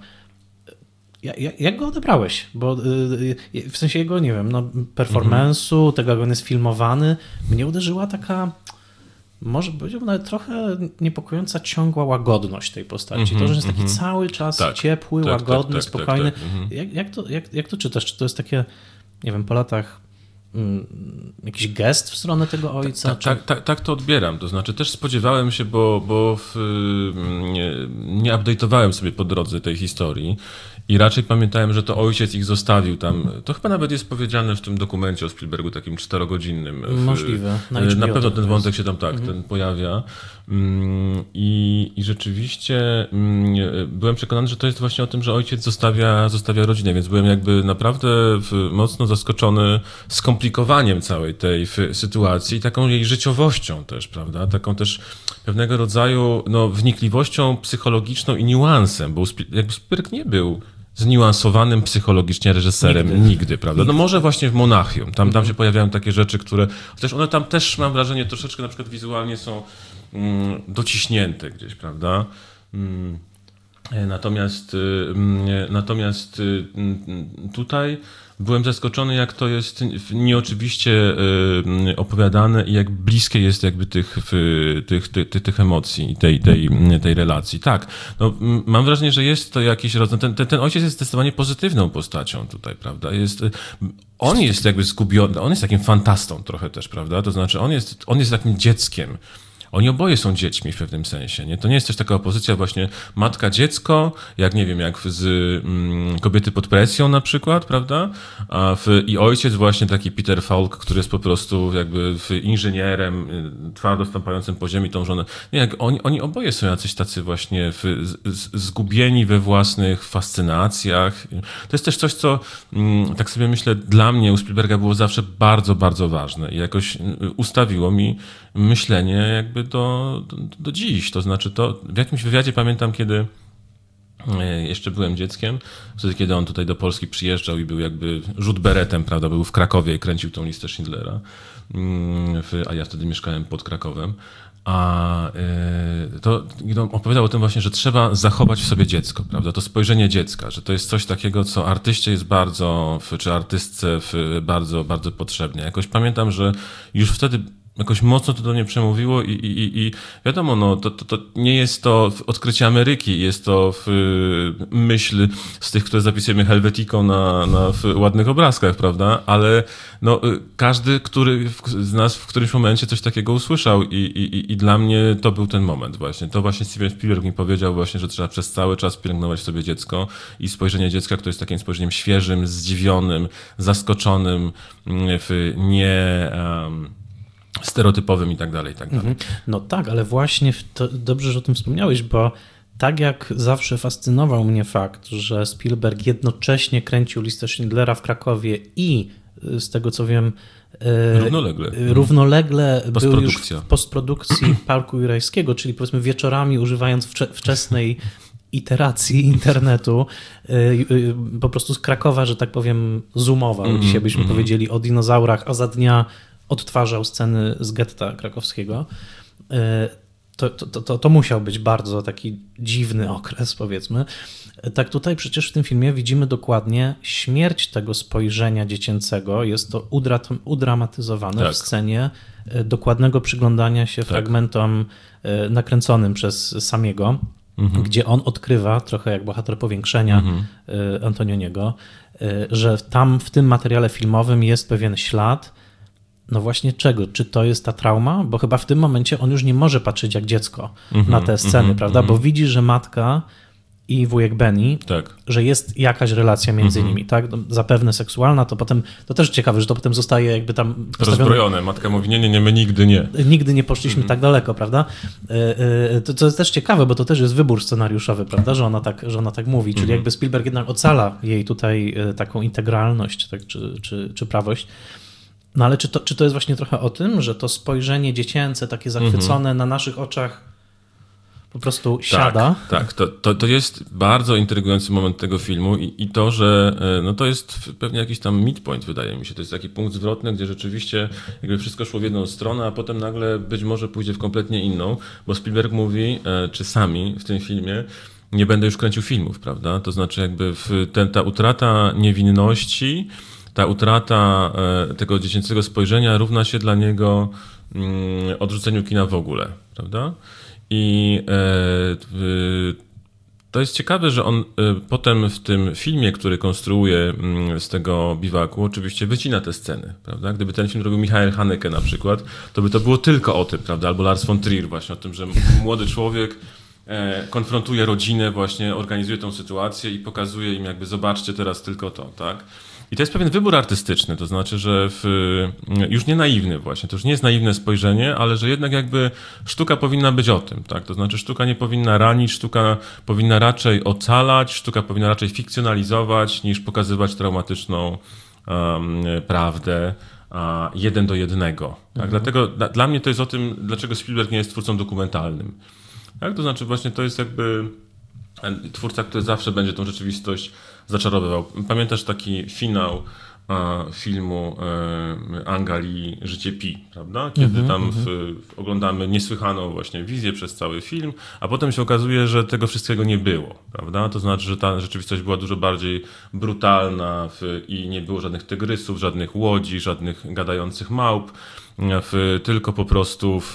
Jak, jak go odebrałeś? Bo w sensie jego, nie wiem, no, performance'u, mm-hmm. tego jak on jest filmowany, mnie uderzyła taka, może powiedziałbym nawet trochę niepokojąca ciągła łagodność tej postaci. Mm-hmm, to, że jest taki mm-hmm. cały czas tak, ciepły, tak, łagodny, tak, tak, spokojny. Tak, tak, tak. Jak, jak, to, jak, jak to czytasz? Czy to jest takie, nie wiem, po latach mm, jakiś gest w stronę tego ojca? Tak, tak, tak, tak to odbieram. To znaczy też spodziewałem się, bo, bo w, nie, nie update'owałem sobie po drodze tej historii. I raczej pamiętałem, że to ojciec ich zostawił tam. To chyba nawet jest powiedziane w tym dokumencie o Spielbergu, takim czterogodzinnym. Możliwe. Na, na pewno ten wątek się tam tak mhm. ten pojawia. I, I rzeczywiście byłem przekonany, że to jest właśnie o tym, że ojciec zostawia, zostawia rodzinę, więc byłem jakby naprawdę mocno zaskoczony skomplikowaniem całej tej sytuacji i taką jej życiowością też, prawda? Taką też pewnego rodzaju no, wnikliwością psychologiczną i niuansem, bo jakby Spielberg nie był zniuansowanym psychologicznie reżyserem nigdy, nigdy prawda? No może właśnie w Monachium, tam, tam się pojawiają takie rzeczy, które, chociaż one tam też mam wrażenie troszeczkę na przykład wizualnie są mm, dociśnięte gdzieś, prawda? Mm, natomiast, mm, natomiast mm, tutaj byłem zaskoczony, jak to jest nieoczywiście opowiadane i jak bliskie jest jakby tych, tych, tych, tych emocji i tej, tej, tej relacji. Tak, no, mam wrażenie, że jest to jakiś rodzaj, ten, ten, ten ojciec jest zdecydowanie pozytywną postacią tutaj, prawda? Jest, on jest jakby zgubiony, on jest takim fantastą trochę też, prawda? To znaczy on jest, on jest takim dzieckiem. Oni oboje są dziećmi w pewnym sensie, nie? To nie jest też taka opozycja właśnie matka-dziecko, jak nie wiem, jak z mm, Kobiety pod presją na przykład, prawda? A w, i ojciec właśnie taki Peter Falk, który jest po prostu jakby inżynierem, twardo stąpającym po ziemi tą żonę. Nie, jak oni, oni oboje są jacyś tacy właśnie w, z, zgubieni we własnych fascynacjach. To jest też coś, co mm, tak sobie myślę, dla mnie u Spielberga było zawsze bardzo, bardzo ważne i jakoś ustawiło mi myślenie jakby do, do, do dziś. To znaczy to w jakimś wywiadzie pamiętam, kiedy jeszcze byłem dzieckiem, wtedy kiedy on tutaj do Polski przyjeżdżał i był jakby rzut beretem, prawda, był w Krakowie i kręcił tą listę Schindlera, a ja wtedy mieszkałem pod Krakowem. A to opowiadał o tym właśnie, że trzeba zachować w sobie dziecko, prawda? To spojrzenie dziecka, że to jest coś takiego, co artyście jest bardzo, czy artystce bardzo, bardzo potrzebne. Jakoś pamiętam, że już wtedy jakoś mocno to do mnie przemówiło i, i, i wiadomo, no, to, to, to nie jest to odkrycie Ameryki, jest to w, myśl z tych, które zapisujemy helvetiką na, na w ładnych obrazkach, prawda? Ale no, każdy, który z nas w którymś momencie coś takiego usłyszał i, i, i dla mnie to był ten moment właśnie. To właśnie Steven Spielberg mi powiedział właśnie, że trzeba przez cały czas pielęgnować w sobie dziecko i spojrzenie dziecka, które jest takim spojrzeniem świeżym, zdziwionym, zaskoczonym, w nie... Um, stereotypowym i tak dalej, i tak dalej. No tak, ale właśnie to, dobrze, że o tym wspomniałeś, bo tak jak zawsze fascynował mnie fakt, że Spielberg jednocześnie kręcił listę Schindlera w Krakowie i z tego co wiem równolegle, równolegle był już w postprodukcji Parku Jurajskiego, czyli powiedzmy wieczorami używając wcze- wczesnej iteracji internetu, po prostu z Krakowa, że tak powiem, zoomował. Mm, Dzisiaj byśmy mm. powiedzieli o dinozaurach, a za dnia odtwarzał sceny z getta krakowskiego. To, to, to, to musiał być bardzo taki dziwny okres, powiedzmy. Tak tutaj przecież w tym filmie widzimy dokładnie śmierć tego spojrzenia dziecięcego. Jest to udra- udramatyzowane tak. w scenie dokładnego przyglądania się tak. fragmentom nakręconym przez Samiego, mhm. gdzie on odkrywa, trochę jak bohater Powiększenia mhm. Antonioniego, że tam w tym materiale filmowym jest pewien ślad. No właśnie czego? Czy to jest ta trauma? Bo chyba w tym momencie on już nie może patrzeć jak dziecko mm-hmm, na te sceny, mm-hmm, prawda? Mm-hmm. Bo widzi, że matka i wujek Benny, tak. że jest jakaś relacja między mm-hmm. nimi, tak? Zapewne seksualna, to potem, to też ciekawe, że to potem zostaje jakby tam... Rozbrojone. Matka mówi, nie, nie, nie, my nigdy nie. Nigdy nie poszliśmy mm-hmm. tak daleko, prawda? To, to jest też ciekawe, bo to też jest wybór scenariuszowy, prawda? Że ona tak, że ona tak mówi, czyli mm-hmm. jakby Spielberg jednak ocala jej tutaj taką integralność, tak? czy, czy, czy prawość. No ale czy to, czy to jest właśnie trochę o tym, że to spojrzenie dziecięce, takie zachwycone mm-hmm. na naszych oczach po prostu siada? Tak, tak. To, to, to jest bardzo intrygujący moment tego filmu i, i to, że no to jest pewnie jakiś tam midpoint, wydaje mi się. To jest taki punkt zwrotny, gdzie rzeczywiście jakby wszystko szło w jedną stronę, a potem nagle być może pójdzie w kompletnie inną, bo Spielberg mówi, czy sami w tym filmie, nie będę już kręcił filmów, prawda? To znaczy jakby w ten, ta utrata niewinności, ta utrata tego dziecięcego spojrzenia równa się dla niego odrzuceniu kina w ogóle, prawda? I to jest ciekawe, że on potem w tym filmie, który konstruuje z tego biwaku, oczywiście wycina te sceny, prawda? Gdyby ten film robił Michael Haneke na przykład, to by to było tylko o tym, prawda? Albo Lars von Trier właśnie o tym, że młody człowiek konfrontuje rodzinę, właśnie organizuje tą sytuację i pokazuje im jakby zobaczcie teraz tylko to, tak? I to jest pewien wybór artystyczny, to znaczy, że w, już nie naiwny właśnie, to już nie jest naiwne spojrzenie, ale że jednak jakby sztuka powinna być o tym, tak? To znaczy sztuka nie powinna ranić, sztuka powinna raczej ocalać, sztuka powinna raczej fikcjonalizować niż pokazywać traumatyczną um, prawdę uh, jeden do jednego. Tak? Mhm. Dlatego dla, dla mnie to jest o tym, dlaczego Spielberg nie jest twórcą dokumentalnym. Tak? To znaczy właśnie to jest jakby twórca, który zawsze będzie tą rzeczywistość zaczarowywał. Pamiętasz taki finał filmu Anga Lee Życie Pi, prawda? Kiedy mm-hmm, tam w, w, oglądamy niesłychaną właśnie wizję przez cały film, a potem się okazuje, że tego wszystkiego nie było, prawda? To znaczy, że ta rzeczywistość była dużo bardziej brutalna w, i nie było żadnych tygrysów, żadnych łodzi, żadnych gadających małp, w, tylko po prostu w,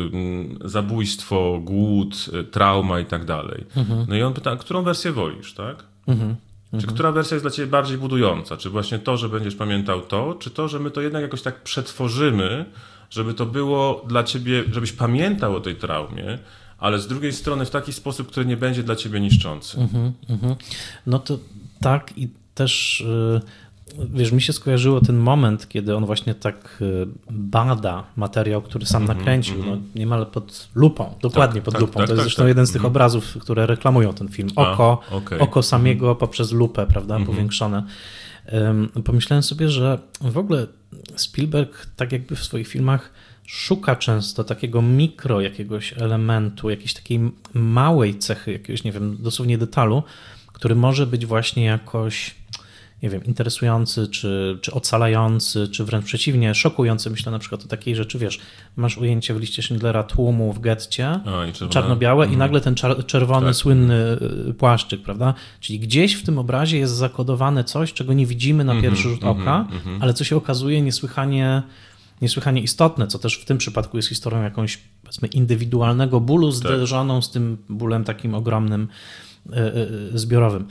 zabójstwo, głód, trauma i tak dalej. Mm-hmm. No i on pyta, którą wersję wolisz, tak? Mm-hmm. Czy mhm. która wersja jest dla ciebie bardziej budująca? Czy właśnie to, że będziesz pamiętał to, czy to, że my to jednak jakoś tak przetworzymy, żeby to było dla ciebie, żebyś pamiętał o tej traumie, ale z drugiej strony w taki sposób, który nie będzie dla ciebie niszczący? Mhm, mhm. No to tak i też, wiesz, mi się skojarzyło ten moment, kiedy on właśnie tak bada materiał, który sam mm-hmm, nakręcił, mm-hmm. no, niemal pod lupą, dokładnie tak, pod tak, lupą. Tak, to jest tak, zresztą tak. jeden z tych mm-hmm. obrazów, które reklamują ten film. Oko, A, okay. oko samego mm-hmm. poprzez lupę, prawda, mm-hmm. powiększone. Um, pomyślałem sobie, że w ogóle Spielberg tak jakby w swoich filmach szuka często takiego mikro jakiegoś elementu, jakiejś takiej małej cechy, jakiegoś, nie wiem, dosłownie detalu, który może być właśnie jakoś, nie wiem, interesujący, czy, czy ocalający, czy wręcz przeciwnie, szokujący. Myślę na przykład o takiej rzeczy, wiesz, masz ujęcie w liście Schindlera tłumu w getcie, czarno-białe mm. i nagle ten czar- czerwony, tak. słynny płaszczyk, prawda? Czyli gdzieś w tym obrazie jest zakodowane coś, czego nie widzimy na pierwszy rzut mm-hmm, oka, mm-hmm. ale co się okazuje niesłychanie, niesłychanie istotne, co też w tym przypadku jest historią jakąś, powiedzmy, indywidualnego bólu zderzoną tak. z tym bólem takim ogromnym, y, y, zbiorowym.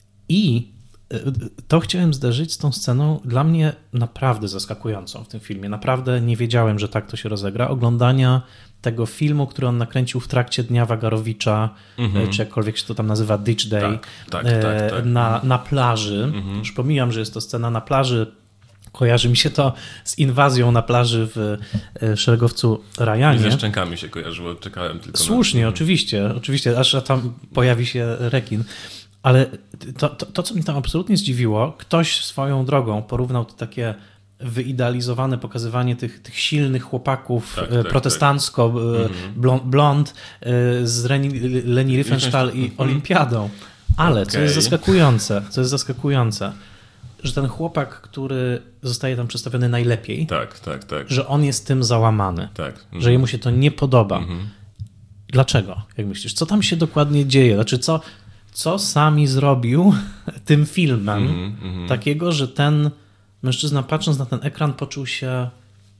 I to chciałem zderzyć z tą sceną dla mnie naprawdę zaskakującą w tym filmie. Naprawdę nie wiedziałem, że tak to się rozegra. Oglądania tego filmu, który on nakręcił w trakcie Dnia Wagarowicza, mm-hmm. czy jakkolwiek się to tam nazywa, Ditch Day, tak, tak, tak, tak. Na, na plaży. Mm-hmm. Już pomijam, że jest to scena na plaży. Kojarzy mi się to z inwazją na plaży w Szeregowcu Rajanie. I ze szczękami się kojarzyło, czekałem tylko Słusznie, na... oczywiście, oczywiście, aż tam pojawi się rekin. Ale to, to, to, co mnie tam absolutnie zdziwiło, ktoś swoją drogą porównał to takie wyidealizowane pokazywanie tych, tych silnych chłopaków tak, tak, protestancko, tak. blond, blond z Leni, Leni Riefenstahl i Olimpiadą. Ale okay. co jest zaskakujące, co jest zaskakujące, że ten chłopak, który zostaje tam przedstawiony najlepiej, tak, tak, tak. że on jest tym załamany, tak. mhm. że jemu się to nie podoba. Mhm. Dlaczego, jak myślisz? Co tam się dokładnie dzieje? Znaczy, co... Co sami zrobił tym filmem mm, mm. takiego, że ten mężczyzna, patrząc na ten ekran, poczuł się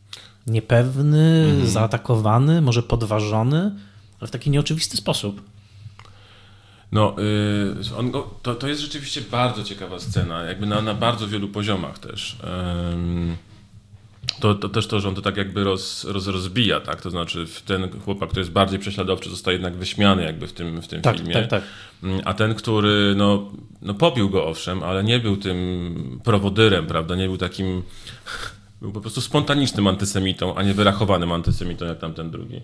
niepewny, mm. zaatakowany, może podważony, ale w taki nieoczywisty sposób. No, yy, on, to, to jest rzeczywiście bardzo ciekawa scena, jakby na, na bardzo wielu poziomach też. Yy. To, to też to, że on to tak jakby roz, roz, rozbija, tak? To znaczy ten chłopak, który jest bardziej prześladowczy, zostaje jednak wyśmiany jakby w tym, w tym tak, filmie. Tak, tak. A ten, który no, no pobił go owszem, ale nie był tym prowodyrem, prawda? Nie był takim, był po prostu spontanicznym antysemitą, a nie wyrachowanym antysemitą jak tamten drugi.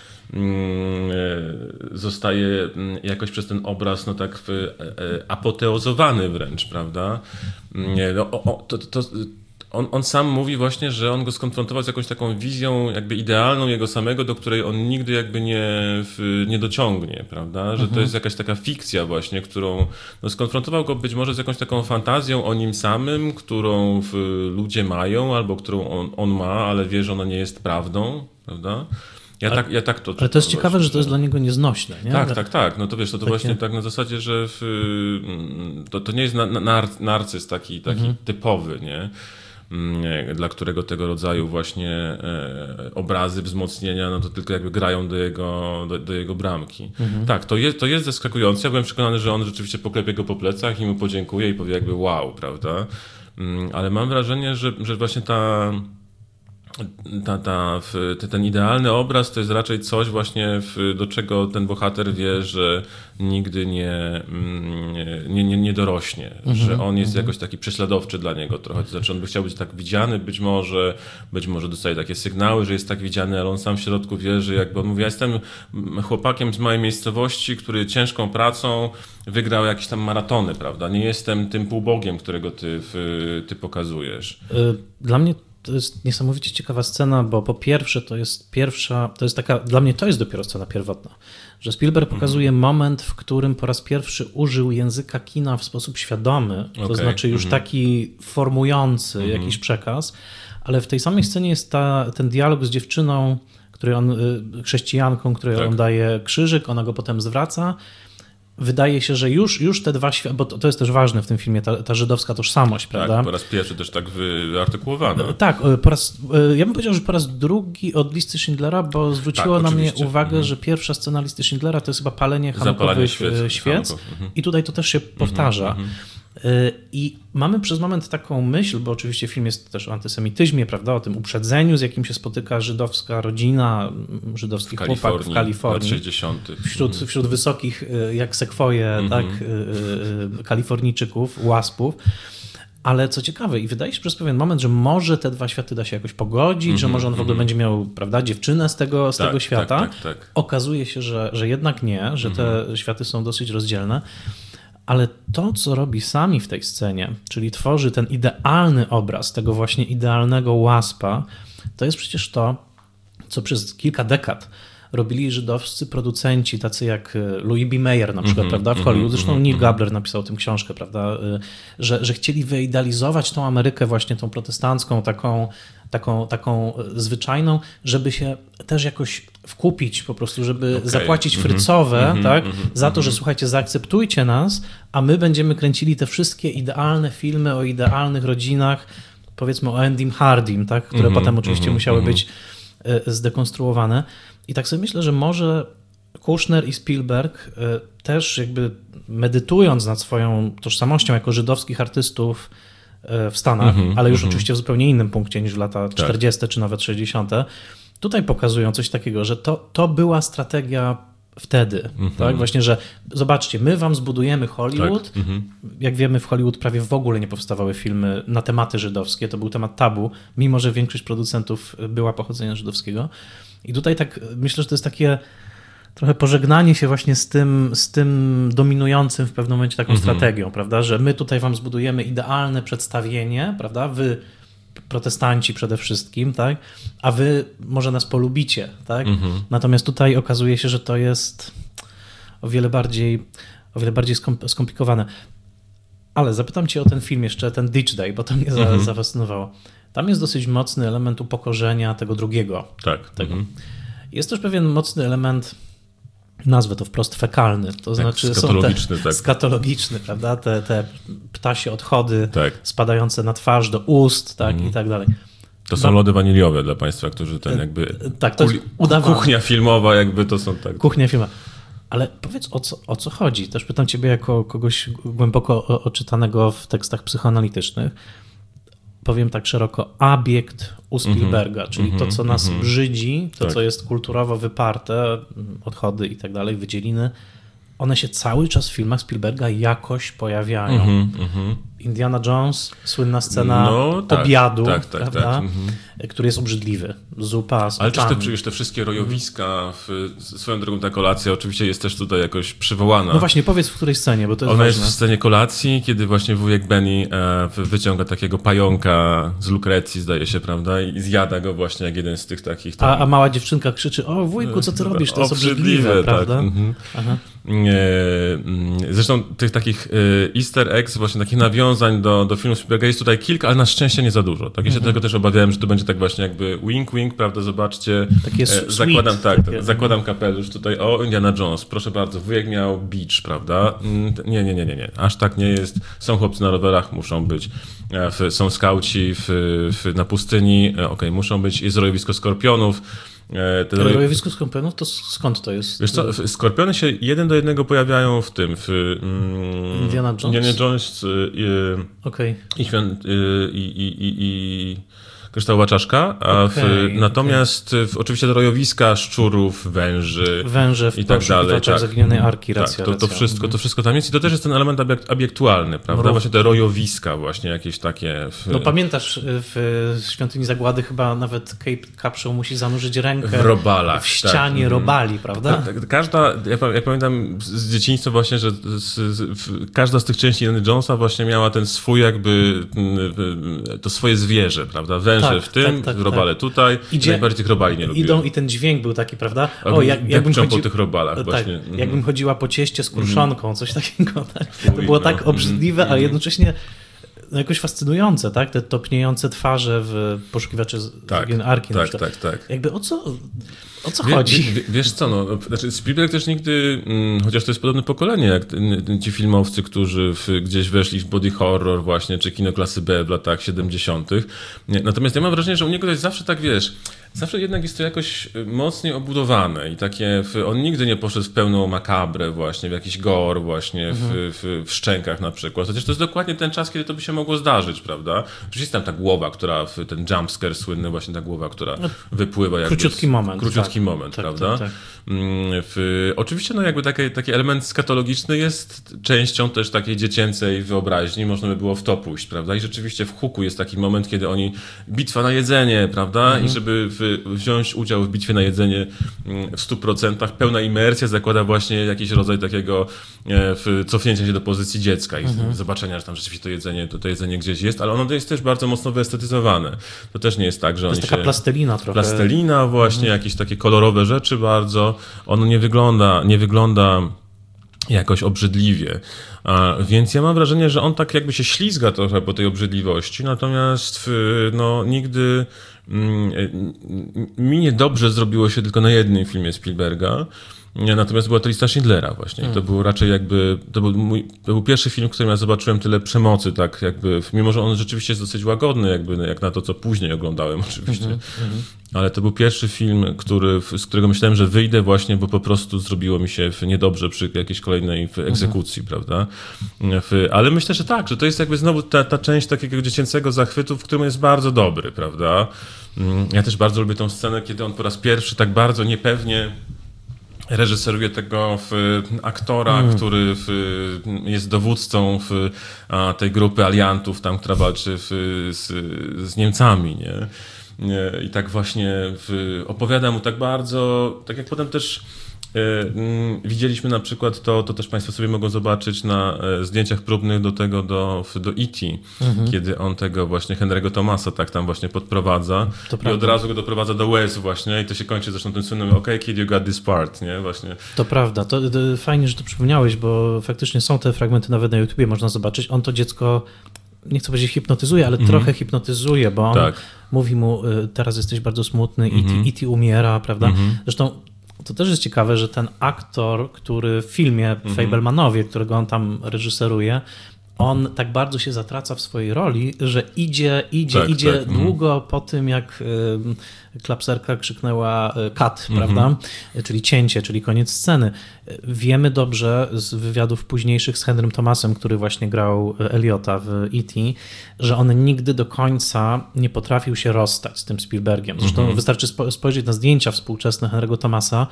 Zostaje jakoś przez ten obraz no tak apoteozowany wręcz, prawda? No, o, o, to, to, On, on sam mówi właśnie, że on go skonfrontował z jakąś taką wizją jakby idealną jego samego, do której on nigdy jakby nie, w, nie dociągnie, prawda? Że mhm. to jest jakaś taka fikcja właśnie, którą no, skonfrontował go być może z jakąś taką fantazją o nim samym, którą w, ludzie mają albo którą on, on ma, ale wie, że ona nie jest prawdą, prawda? Ja ale, tak, ja tak to ale to jest ciekawe, właśnie, że to jest dla niego nieznośne. Nie? Tak, tak, tak. No to wiesz, to, to takie... właśnie tak na zasadzie, że w, to, to nie jest na, na, narcyz taki, taki mhm. typowy, nie? Dla którego tego rodzaju właśnie e, obrazy wzmocnienia, no to tylko jakby grają do jego, do, do jego bramki. Mhm. Tak, to jest, to jest zaskakujące. Ja byłem przekonany, że on rzeczywiście poklepie go po plecach i mu podziękuje i powie jakby wow, prawda? Ale mam wrażenie, że, że właśnie ta Ta, ta, w, ten idealny obraz to jest raczej coś właśnie, w, do czego ten bohater wie, że nigdy nie, nie, nie, nie dorośnie, mm-hmm, że on jest mm-hmm. jakoś taki prześladowczy dla niego trochę. To znaczy on by chciał być tak widziany być może, być może dostaje takie sygnały, że jest tak widziany, ale on sam w środku wie, że jakby on mówi, ja jestem chłopakiem z małej miejscowości, który ciężką pracą wygrał jakieś tam maratony, prawda? Nie jestem tym półbogiem, którego ty, ty pokazujesz. Dla mnie to jest niesamowicie ciekawa scena, bo po pierwsze to jest pierwsza, to jest taka, dla mnie to jest dopiero scena pierwotna, że Spielberg pokazuje mm. moment, w którym po raz pierwszy użył języka kina w sposób świadomy, to okay. znaczy już mm. taki formujący mm. jakiś przekaz, ale w tej samej scenie jest ta, ten dialog z dziewczyną, której on, chrześcijanką, której tak. on daje krzyżyk, ona go potem zwraca. Wydaje się, że już, już te dwa światy, bo to, to jest też ważne w tym filmie, ta, ta żydowska tożsamość, tak, prawda? Po raz pierwszy też tak wyartykułowane. Tak, po raz, ja bym powiedział, że po raz drugi od listy Schindlera, bo zwróciło tak, na mnie uwagę, mhm. że pierwsza scena listy Schindlera to jest chyba palenie hanukowych świec, świec mhm. i tutaj to też się powtarza. Mhm. I mamy przez moment taką myśl, bo oczywiście film jest też o antysemityzmie, prawda, o tym uprzedzeniu, z jakim się spotyka żydowska rodzina, żydowski w chłopak w Kalifornii. lat sześćdziesiątych. Wśród, wśród wysokich, jak sekwoje, mm-hmm. tak, Kalifornijczyków, łaspów. Ale co ciekawe, i wydaje się przez pewien moment, że może te dwa światy da się jakoś pogodzić, mm-hmm, że może on w ogóle mm-hmm. będzie miał, prawda, dziewczynę z tego, z tak, tego świata. Tak, tak, tak. Okazuje się, że, że jednak nie, że te mm-hmm. światy są dosyć rozdzielne. Ale to, co robi Sami w tej scenie, czyli tworzy ten idealny obraz tego właśnie idealnego łaspa, to jest przecież to, co przez kilka dekad robili żydowscy producenci, tacy jak Louis B. Mayer na przykład, mm-hmm, prawda, w Hollywood. Zresztą mm-hmm. Neil Gabler napisał o tym książkę, prawda, że, że chcieli wyidealizować tą Amerykę właśnie tą protestancką, taką, taką, taką zwyczajną, żeby się też jakoś wkupić po prostu, żeby okay. zapłacić frycowe mm-hmm, tak, mm-hmm, za to, że słuchajcie, zaakceptujcie nas, a my będziemy kręcili te wszystkie idealne filmy o idealnych rodzinach, powiedzmy o Andym Hardym, tak, które mm-hmm, potem oczywiście mm-hmm, musiały mm-hmm. być zdekonstruowane. I tak sobie myślę, że może Kushner i Spielberg też jakby medytując nad swoją tożsamością jako żydowskich artystów w Stanach, mm-hmm, ale już mm-hmm. oczywiście w zupełnie innym punkcie niż lata tak. czterdzieste czy nawet sześćdziesiąte, tutaj pokazują coś takiego, że to, to była strategia wtedy, mm-hmm. tak? Właśnie, że zobaczcie, my wam zbudujemy Hollywood. Tak. Mm-hmm. Jak wiemy, w Hollywood prawie w ogóle nie powstawały filmy na tematy żydowskie, to był temat tabu, mimo że większość producentów była pochodzenia żydowskiego. I tutaj tak myślę, że to jest takie trochę pożegnanie się właśnie z tym, z tym dominującym w pewnym momencie taką mm-hmm. strategią, prawda, że my tutaj wam zbudujemy idealne przedstawienie, prawda, wy protestanci przede wszystkim, tak, a wy może nas polubicie, tak, mm-hmm. natomiast tutaj okazuje się, że to jest o wiele bardziej, o wiele bardziej skomplikowane. Ale zapytam cię o ten film jeszcze, ten Ditch Day, bo to mnie mm-hmm. zafascynowało. Tam jest dosyć mocny element upokorzenia tego drugiego. Tak. Tego. Mm-hmm. Jest też pewien mocny element, nazwę to wprost fekalny, to tak, znaczy skatologiczny, są te, tak. skatologiczny, prawda, te, te ptasie odchody tak. spadające na twarz, do ust, tak, mm. i tak dalej. To są lody waniliowe dla Państwa, którzy ten jakby... Tak, to jest udawane. Kuchnia filmowa jakby to są tak. Kuchnia filmowa. Ale powiedz, o co, o co chodzi? Też pytam ciebie jako kogoś głęboko oczytanego w tekstach psychoanalitycznych. Powiem tak szeroko, obiekt u Spielberga, mm-hmm, czyli mm-hmm, to, co nas mm-hmm. brzydzi, to, tak. co jest kulturowo wyparte, odchody i tak dalej, wydzieliny, one się cały czas w filmach Spielberga jakoś pojawiają. Mm-hmm, mm-hmm. Indiana Jones, słynna scena no, tak, obiadu, tak, tak, prawda? Tak, mm-hmm. który jest obrzydliwy. Zupa z Ale oczami. też te, przecież te wszystkie rojowiska, w, swoją drogą ta kolacja oczywiście jest też tutaj jakoś przywołana. No właśnie, powiedz w której scenie, bo to jest Ona ważne. jest w scenie kolacji, kiedy właśnie wujek Benny e, wyciąga takiego pająka z Lukrecji, zdaje się, prawda, i zjada go właśnie jak jeden z tych takich... Tam... A, a mała dziewczynka krzyczy, o wujku, co ty robisz, to jest obrzydliwe, obrzydliwe prawda? Tak. Mhm. Aha. Zresztą tych takich easter eggs, właśnie takich nawiązań do, do filmu Spielberga jest tutaj kilka, ale na szczęście nie za dużo. Tak, ja się mhm. tego też obawiałem, że to będzie tak właśnie jakby wink, wink, prawda, zobaczcie. Takie sweet, zakładam, tak, takie... zakładam kapelusz tutaj, o, Indiana Jones, proszę bardzo, wujek miał beach, prawda? Nie, nie, nie, nie, nie, aż tak nie jest. Są chłopcy na rowerach, muszą być, są skauci w, w, na pustyni, okej, okay, muszą być, jest rojowisko skorpionów. Te rojowisko skorpionów, to skąd to jest? Wiesz co, skorpiony się jeden do jednego pojawiają w tym, w mm, Indiana Jones, Indiana Jones i, okay. i, i, i, i, i kryształowa czaszka, a okay, w, natomiast okay. w, oczywiście te rojowiska szczurów, węży, węże w i tak dalej. Tak, zaginionej arki, racja, tak, to, to, racja. wszystko, to wszystko tam jest i to też jest ten element obiektualny, prawda? Mrówki. Właśnie te rojowiska właśnie jakieś takie. W... No pamiętasz, w Świątyni Zagłady chyba nawet Kate Capshaw musi zanurzyć rękę w robalach, w ścianie tak. robali, prawda? Tak, tak, każda, ja, ja pamiętam z dzieciństwa właśnie, że z, z, każda z tych części Indiana Jonesa właśnie miała ten swój jakby to swoje zwierzę, prawda? Węż że tak, w tym, tak, tak, robale tak. tutaj. Idzie, najbardziej tych robali nie lubiłem. Idą i ten dźwięk był taki, prawda? O, jak, jakbym chodzi... po tych robalach tak, właśnie. Jakbym mm. chodziła po cieście z kruszonką, mm. coś takiego. Tak? To Uj, było no. tak obrzydliwe, mm. a jednocześnie no jakoś fascynujące, tak? Te topniejące twarze w Poszukiwaczy tak, z Arki. Tak, tak, tak. Jakby o co, o co Wie, chodzi? Wie, wiesz co, no, znaczy Spielberg też nigdy, mm, chociaż to jest podobne pokolenie, jak ci filmowcy, którzy w, gdzieś weszli w body horror właśnie, czy kino klasy B w latach siedemdziesiątych. Natomiast ja mam wrażenie, że u niego to jest zawsze tak, wiesz, zawsze jednak jest to jakoś mocniej obudowane i takie, w, on nigdy nie poszedł w pełną makabrę właśnie, w jakiś gore właśnie, mhm. w, w, w Szczękach na przykład. Chociaż to jest dokładnie ten czas, kiedy to by się mogło zdarzyć, prawda? Oczywiście jest tam ta głowa, która, ten jumpscare słynny, właśnie ta głowa, która wypływa jakby... Króciutki moment. Króciutki tak, moment, tak, prawda? Tak, tak. W, oczywiście no jakby taki, taki element skatologiczny jest częścią też takiej dziecięcej wyobraźni, można by było w to pójść, prawda? I rzeczywiście w Hooku jest taki moment, kiedy oni, bitwa na jedzenie, prawda? Mhm. I żeby w, wziąć udział w bitwie na jedzenie w stu procentach, pełna imersja zakłada właśnie jakiś rodzaj takiego w, cofnięcia się do pozycji dziecka i mhm. zobaczenia, że tam rzeczywiście to jedzenie, to, to jedzenie gdzieś jest, ale ono jest też bardzo mocno wyestetyzowane. To też nie jest tak, że to oni jest taka się... plastelina trochę. Plastelina właśnie, mhm. jakieś takie kolorowe rzeczy bardzo. Ono nie wygląda, nie wygląda jakoś obrzydliwie. A, więc ja mam wrażenie, że on tak jakby się ślizga trochę po tej obrzydliwości, natomiast no, nigdy mm, mi niedobrze zrobiło się tylko na jednym filmie Spielberga. Natomiast była to Lista Schindlera właśnie. Hmm. To był raczej jakby, to był mój, to był pierwszy film, w którym ja zobaczyłem tyle przemocy, tak jakby, mimo że on rzeczywiście jest dosyć łagodny, jakby, jak na to, co później oglądałem oczywiście. Hmm. Ale to był pierwszy film, który, z którego myślałem, że wyjdę właśnie, bo po prostu zrobiło mi się niedobrze przy jakiejś kolejnej egzekucji, hmm. prawda? Ale myślę, że tak, że to jest jakby znowu ta, ta część takiego dziecięcego zachwytu, w którym jest bardzo dobry, prawda? Ja też bardzo lubię tą scenę, kiedy on po raz pierwszy tak bardzo niepewnie reżyseruje tego w, aktora, mm. który w, jest dowódcą w, a, tej grupy aliantów, tam, która walczy w, z, z Niemcami, nie? I tak właśnie w, opowiada mu tak bardzo, tak jak potem też e, widzieliśmy na przykład to, to też Państwo sobie mogą zobaczyć na e, zdjęciach próbnych do tego, do, do E T, mhm. kiedy on tego właśnie Henry'ego Thomasa tak tam właśnie podprowadza to i prawda. Od razu go doprowadza do łez właśnie i to się kończy zresztą tym słynnym OK, kid, you got this part, nie? Właśnie. To prawda, to, to fajnie, że to przypomniałeś, bo faktycznie są te fragmenty nawet na YouTubie, można zobaczyć. On to dziecko, nie chcę powiedzieć hipnotyzuje, ale mm-hmm. trochę hipnotyzuje, bo on tak. mówi mu, teraz jesteś bardzo smutny mm-hmm. i T umiera, prawda? Mm-hmm. Zresztą to też jest ciekawe, że ten aktor, który w filmie mm-hmm. Fabelmanowie, którego on tam reżyseruje, on tak bardzo się zatraca w swojej roli, że idzie, idzie, tak, idzie tak. długo mm. po tym, jak y, klapserka krzyknęła cut, mm-hmm. prawda? Czyli cięcie, czyli koniec sceny. Wiemy dobrze z wywiadów późniejszych z Henrym Thomasem, który właśnie grał Eliota w E T, że on nigdy do końca nie potrafił się rozstać z tym Spielbergiem. Zresztą mm-hmm. wystarczy spo, spojrzeć na zdjęcia współczesne Henry'ego Thomasa.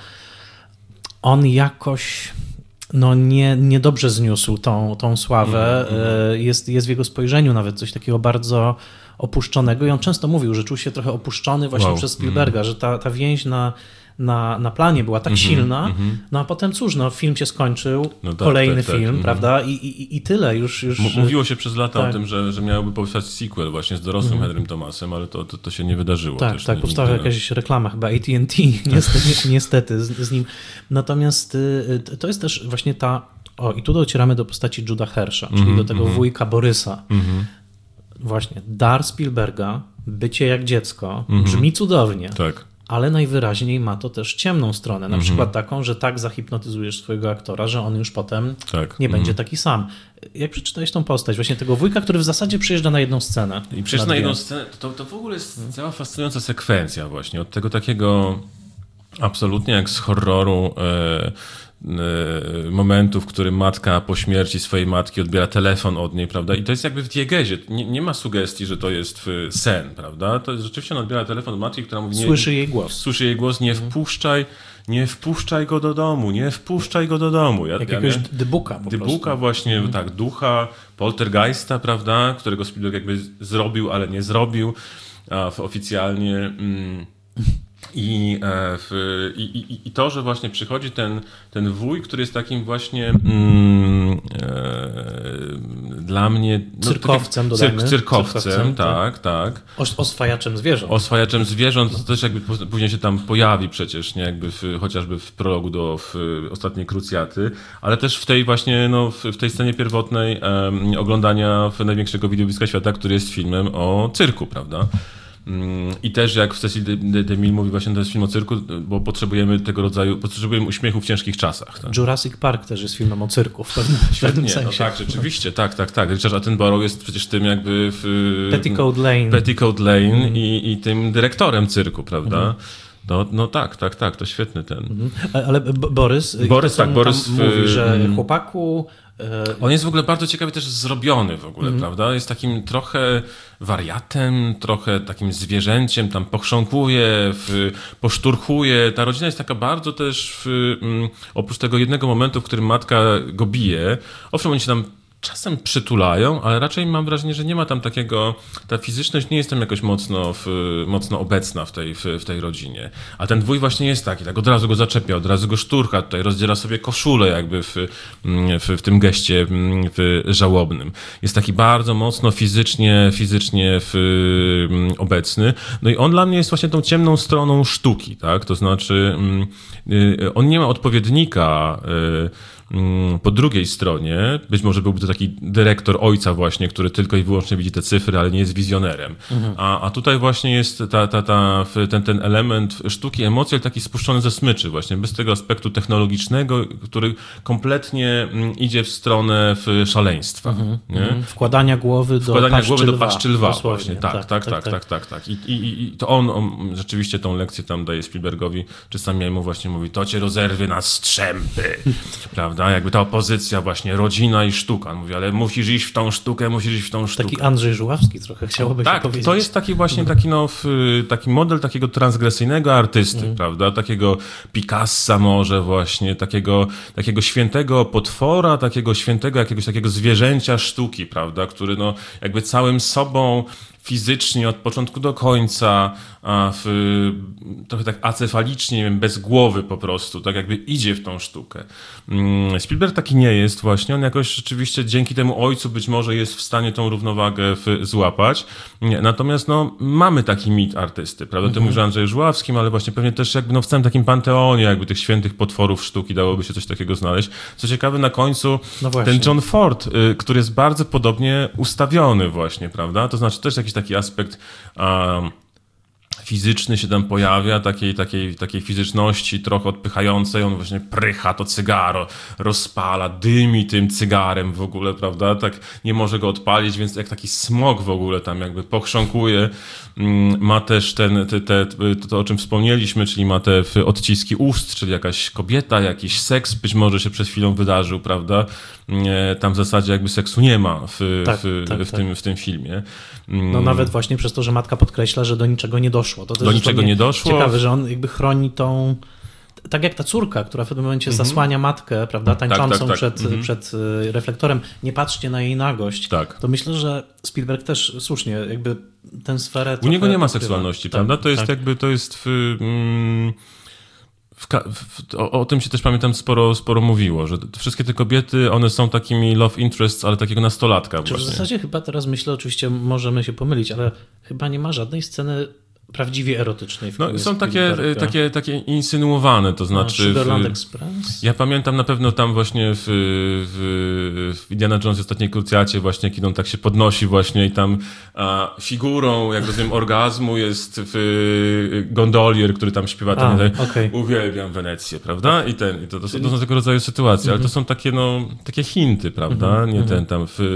On jakoś... no nie, niedobrze zniósł tą, tą sławę. Mm-hmm. Jest, jest w jego spojrzeniu nawet coś takiego bardzo opuszczonego i on często mówił, że czuł się trochę opuszczony właśnie wow. przez Spielberga, mm-hmm. że ta, ta więź na, na, na planie była tak mm-hmm. silna, mm-hmm. no a potem cóż, no film się skończył, no tak, kolejny tak, film, tak. prawda, I, i, i tyle. Już, już... M- mówiło się przez lata tak. o tym, że, że miałby powstać sequel właśnie z dorosłym mm-hmm. Henrym Thomasem, ale to, to, to się nie wydarzyło. Tak, też tak, nie, powstała jakaś reklama chyba A T and T, niestety, niestety z, z nim. Natomiast to jest też właśnie ta, o i tu docieramy do postaci Juda Hersha, czyli mm-hmm, do tego mm-hmm. wujka Borysa. Mm-hmm. Właśnie, dar Spielberga, bycie jak dziecko, mm-hmm. brzmi cudownie. Tak. Ale najwyraźniej ma to też ciemną stronę. Na mm-hmm. przykład taką, że tak zahipnotyzujesz swojego aktora, że on już potem tak. nie mm-hmm. będzie taki sam. Jak przeczytałeś tą postać, właśnie tego wujka, który w zasadzie przyjeżdża na jedną scenę. I przyjeżdża na, na jedną scenę, to, to w ogóle jest mm. cała fascynująca sekwencja właśnie. Od tego takiego absolutnie jak z horroru e, momentu, w którym matka po śmierci swojej matki odbiera telefon od niej, prawda? I to jest jakby w diegezie. Nie, nie ma sugestii, że to jest sen, prawda? To jest rzeczywiście, on odbiera telefon od matki, która mówi... Nie, słyszy jej głos. Słyszy jej głos, nie mhm. wpuszczaj, nie wpuszczaj go do domu, nie wpuszczaj go do domu. Ja, Jakiegoś ja dybuka po Dybuka prostu. właśnie, mhm. tak, ducha, poltergeista, prawda? Którego Spielberg jakby zrobił, ale nie zrobił a, oficjalnie... Mm. I, w, i, I to, że właśnie przychodzi ten, ten wuj, który jest takim właśnie mm, e, dla mnie... No, cyrkowcem, dodajmy. Cyrk, cyrkowcem, cyrkowcem, tak, tak. Os, oswajaczem zwierząt. Oswajaczem zwierząt, to też jakby później się tam pojawi przecież, nie? Jakby w, chociażby w prologu do w Ostatniej Krucjaty, ale też w tej właśnie, no, w, w tej scenie pierwotnej um, oglądania największego widowiska świata, który jest filmem o cyrku, prawda? I też jak w Cecil DeMille mówi właśnie, to jest film o cyrku, bo potrzebujemy tego rodzaju, potrzebujemy uśmiechu w ciężkich czasach. Tak? Jurassic Park też jest filmem o cyrku w pewnym, w pewnym Nie, sensie. No tak, rzeczywiście, tak, tak, tak. Richard Attenborough jest przecież tym jakby w... Petticoat Lane. Petticoat Lane mm. i, i tym dyrektorem cyrku, prawda? Mm. No, no tak, tak, tak, to świetny ten. Mm. Ale Borys, Borys, tak, Borys w... mówi, że chłopaku... On jest w ogóle bardzo ciekawie też zrobiony w ogóle, mm. prawda? Jest takim trochę wariatem, trochę takim zwierzęciem, tam pochrząkuje, w, poszturchuje. Ta rodzina jest taka bardzo też, w, um, oprócz tego jednego momentu, w którym matka go bije, owszem, oni się tam czasem przytulają, ale raczej mam wrażenie, że nie ma tam takiego, ta fizyczność nie jest tam jakoś mocno, w, mocno obecna w tej, w, w tej rodzinie. A ten wuj właśnie jest taki, tak od razu go zaczepia, od razu go szturcha, tutaj rozdziela sobie koszulę jakby w, w, w tym geście w, żałobnym. Jest taki bardzo mocno fizycznie, fizycznie w, obecny. No i on dla mnie jest właśnie tą ciemną stroną sztuki, tak? To znaczy on nie ma odpowiednika po drugiej stronie, być może byłby to taki dyrektor ojca właśnie, który tylko i wyłącznie widzi te cyfry, ale nie jest wizjonerem. Mhm. A, a tutaj właśnie jest ta, ta, ta, ten, ten element sztuki, emocji, ale taki spuszczony ze smyczy właśnie, bez tego aspektu technologicznego, który kompletnie idzie w stronę w szaleństwa. Mhm. Nie? Wkładania głowy do Wkładania paszczy głowy lwa. do paszczy lwa Dosłownie. właśnie. Tak, tak, tak, tak, tak, tak, tak. I, i, i to on, on rzeczywiście tą lekcję tam daje Spielbergowi, czy sam jemu właśnie mówi, to cię rozerwie na strzępy, prawda? Jakby ta opozycja właśnie, rodzina i sztuka. Mówi, ale musisz iść w tą sztukę, musisz iść w tą sztukę. Taki Andrzej Żuławski trochę chciałoby tak, się powiedzieć. To jest taki właśnie taki, no, taki model takiego transgresyjnego artysty, mm. prawda? Takiego Picassa może właśnie, takiego, takiego świętego potwora, takiego świętego jakiegoś takiego zwierzęcia sztuki, prawda? Który no jakby całym sobą fizycznie od początku do końca, a w, trochę tak acefalicznie, nie wiem, bez głowy po prostu, tak jakby idzie w tą sztukę. Spielberg taki nie jest właśnie, on jakoś rzeczywiście dzięki temu ojcu być może jest w stanie tą równowagę w, złapać. Natomiast no, mamy taki mit artysty, prawda? Ty mhm. mówisz o Andrzeju Żuławskim, ale właśnie pewnie też jakby no, w całym takim panteonie jakby tych świętych potworów sztuki dałoby się coś takiego znaleźć. Co ciekawe, na końcu no ten John Ford, y, który jest bardzo podobnie ustawiony właśnie, prawda? To znaczy też jakiś taki aspekt um, fizyczny się tam pojawia, takiej, takiej, takiej fizyczności trochę odpychającej, on właśnie prycha to cygaro, rozpala, dymi tym cygarem w ogóle, prawda, tak nie może go odpalić, więc jak taki smog w ogóle tam jakby pochrząkuje, ma też ten, te, te, to o czym wspomnieliśmy, czyli ma te odciski ust, czyli jakaś kobieta, jakiś seks być może się przed chwilą wydarzył, prawda, tam w zasadzie jakby seksu nie ma w, tak, w, tak, w, tak. Tym, w tym filmie. No nawet właśnie przez to, że matka podkreśla, że do niczego nie doszło. To też do niczego nie doszło. Ciekawe, że on jakby chroni tą... Tak jak ta córka, która w pewnym momencie mm-hmm. zasłania matkę, prawda, tańczącą tak, tak, tak. przed, mm-hmm. przed reflektorem. Nie patrzcie na jej nagość. Tak. To myślę, że Spielberg też słusznie jakby tę sferę... U niego nie ma seksualności, tak, prawda? To jest tak. jakby, to jest... W, mm, W, w, o, o tym się też pamiętam sporo, sporo mówiło, że wszystkie te kobiety, one są takimi love interests, ale takiego nastolatka Czy właśnie. W zasadzie chyba teraz myślę, oczywiście możemy się pomylić, ale chyba nie ma żadnej sceny prawdziwie erotycznej. W no, są takie, takie, takie insynuowane, to znaczy... Sugarland Express? Ja pamiętam na pewno tam właśnie w, w, w Indiana Jones Ostatniej Krucjacie właśnie, kiedy on tak się podnosi właśnie i tam a, figurą, jak rozumiem, orgazmu jest w, gondolier, który tam śpiewa ten, a, ten okay. Uwielbiam Wenecję, prawda? I, ten, i to, to, są, to są tego rodzaju sytuacje, mm-hmm. ale to są takie, no, takie hinty, prawda? Mm-hmm. Nie ten tam w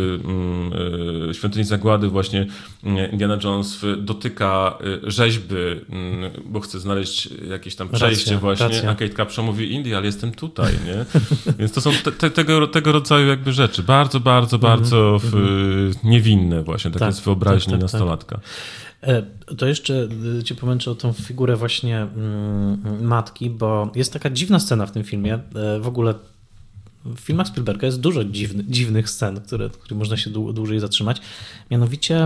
mm, y, Świątyni Zagłady właśnie Indiana Jones dotyka rzeczy rzeźby, bo chcę znaleźć jakieś tam przejście racja, właśnie, racja. A Kate Capshaw mówi Indie, ale jestem tutaj, nie? Więc to są te, te, tego, tego rodzaju jakby rzeczy. Bardzo, bardzo, bardzo mm-hmm. w, niewinne właśnie, tak, tak jest wyobraźni tak, tak, nastolatka. Tak. To jeszcze ci pomęczę o tą figurę właśnie mm, matki, bo jest taka dziwna scena w tym filmie. W ogóle w filmach Spielberga jest dużo dziwny, dziwnych scen, które, które można się dłużej zatrzymać. Mianowicie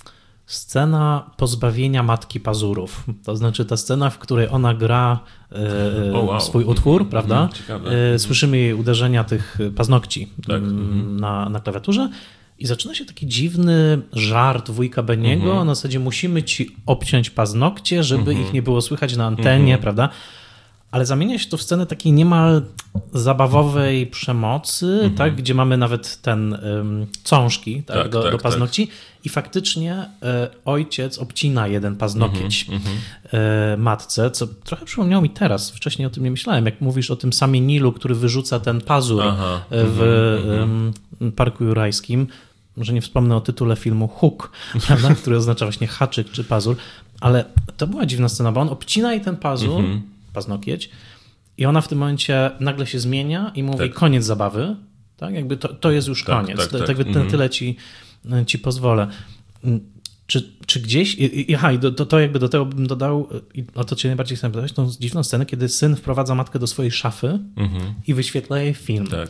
scena pozbawienia matki pazurów. To znaczy ta scena, w której ona gra e, oh, wow. swój utwór, prawda? Mm, e, słyszymy jej uderzenia tych paznokci tak. m, na, na klawiaturze I zaczyna się taki dziwny żart wujka Beniego, Mhm. na zasadzie musimy ci obciąć paznokcie, żeby Mhm. ich nie było słychać na antenie, Mhm. prawda? Ale zamienia się to w scenę takiej niemal zabawowej przemocy, Mhm. tak, gdzie mamy nawet ten um, cążki tak, Tak, do, tak, do tak. paznokci i faktycznie e, ojciec obcina jeden paznokieć Mhm. e, matce, co trochę przypomniało mi teraz, wcześniej o tym nie myślałem, jak mówisz o tym samym Nilu, który wyrzuca ten pazur Aha. w Mhm. em, Parku Jurajskim. Może nie wspomnę o tytule filmu Hook, prawda, który oznacza właśnie haczyk czy pazur, ale to była dziwna scena, bo on obcina jej ten pazur, Mhm. paznokieć i ona w tym momencie nagle się zmienia i mówi Tak. koniec zabawy, tak, jakby to, to jest już Tak, koniec, tak, to, tak. jakby ten Mhm. tyle ci, ci pozwolę. Czy, czy gdzieś, i, i, aha, i do, to, to jakby do tego bym dodał, i o to cię najbardziej chcę pytać, tą dziwną scenę, kiedy syn wprowadza matkę do swojej szafy Mhm. i wyświetla jej film. Tak.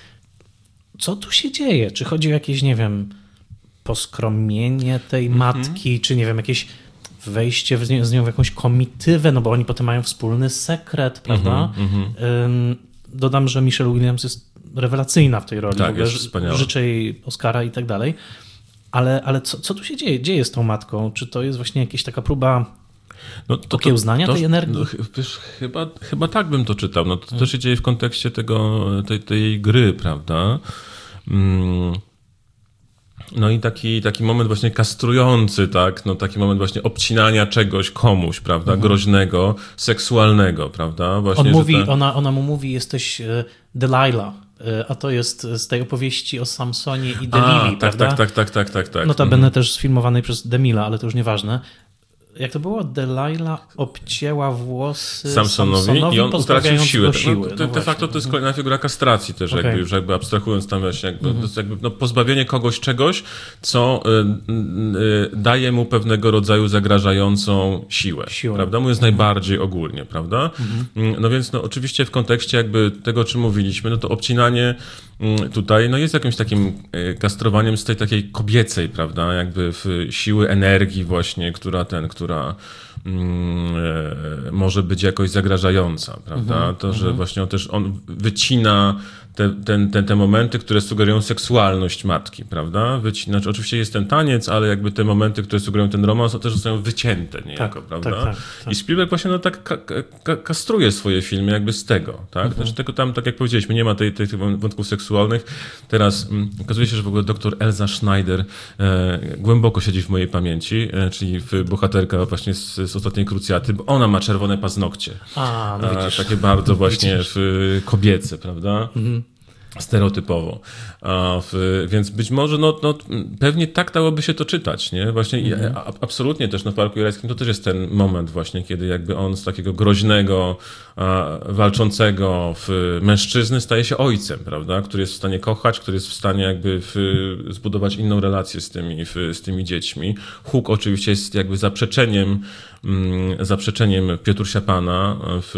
Co tu się dzieje? Czy chodzi o jakieś, nie wiem, poskromienie tej Mhm. matki, czy nie wiem, jakieś wejście w z nią w jakąś komitywę, no bo oni potem mają wspólny sekret, prawda? Mhm. Ym, dodam, że Michelle Williams jest rewelacyjna w tej roli. Tak, w ogóle jest wspaniała. życzę jej Oscara i tak dalej. Ale, ale co, co tu się dzieje? Dzieje z tą matką? Czy to jest właśnie jakaś taka próba No, to, okiełznania tej energii? No, ch- wiesz, chyba, chyba tak bym to czytał. No, to, to się dzieje w kontekście tego, tej, tej gry, prawda? Mm. No i taki, taki moment właśnie kastrujący, tak? No, taki moment właśnie obcinania czegoś komuś, prawda? Groźnego, seksualnego, prawda? Właśnie, On że mówi, ta- ona, ona mu mówi, jesteś e, Delilah, e, a to jest z tej opowieści o Samsonie i A, Delili, tak, prawda? tak, tak, tak, tak, tak, tak. Notabene też sfilmowanej przez Demila, ale to już nieważne. Jak to było? Delilah obcięła włosy Samsonowi, Samsonowi i on utracił pozbawiając siłę. go siły. No, No de, de właśnie. facto to jest kolejna figura kastracji też, Okej. jakby już jakby abstrahując tam właśnie, jakby, to jest jakby no, pozbawienie kogoś czegoś, co y, y, daje mu pewnego rodzaju zagrażającą siłę, Siłę. prawda? Mówiąc najbardziej ogólnie, prawda? Mm, No więc no, oczywiście w kontekście jakby tego, o czym mówiliśmy, no to obcinanie mm, tutaj no jest jakimś takim y, kastrowaniem z tej takiej kobiecej, prawda? Jakby w siły energii właśnie, która ten, która mm, e, może być jakoś zagrażająca, prawda? Mhm, to, że właśnie on też on wycina te, ten, te, te momenty, które sugerują seksualność matki, prawda? Wycina, znaczy, oczywiście jest ten taniec, ale jakby te momenty, które sugerują ten romans, to też zostają wycięte niejako, Tak, prawda? tak, tak, tak. I Spielberg właśnie no, tak ka, ka, kastruje swoje filmy jakby z tego, tak? Mhm. Znaczy tego tam, tak jak powiedzieliśmy, nie ma tej, tej, tych wątków seksualnych. Teraz mm, okazuje się, że w ogóle doktor Elza Schneider e, głęboko siedzi w mojej pamięci, e, czyli w bohaterka właśnie z, z Ostatniej Krucjaty, bo ona ma czerwone paznokcie. A, no A, widzisz. takie bardzo właśnie w, kobiece, prawda? Mhm. Stereotypowo. A w, więc być może, no, no, pewnie tak dałoby się to czytać, nie? Właśnie i, a, absolutnie też no, w Parku Jurajskim to też jest ten moment właśnie, kiedy jakby on z takiego groźnego, a, walczącego w mężczyzny staje się ojcem, prawda? Który jest w stanie kochać, który jest w stanie jakby w, zbudować inną relację z tymi, w, z tymi dziećmi. Huk oczywiście jest jakby zaprzeczeniem mm, zaprzeczeniem Piotrusza Pana, w,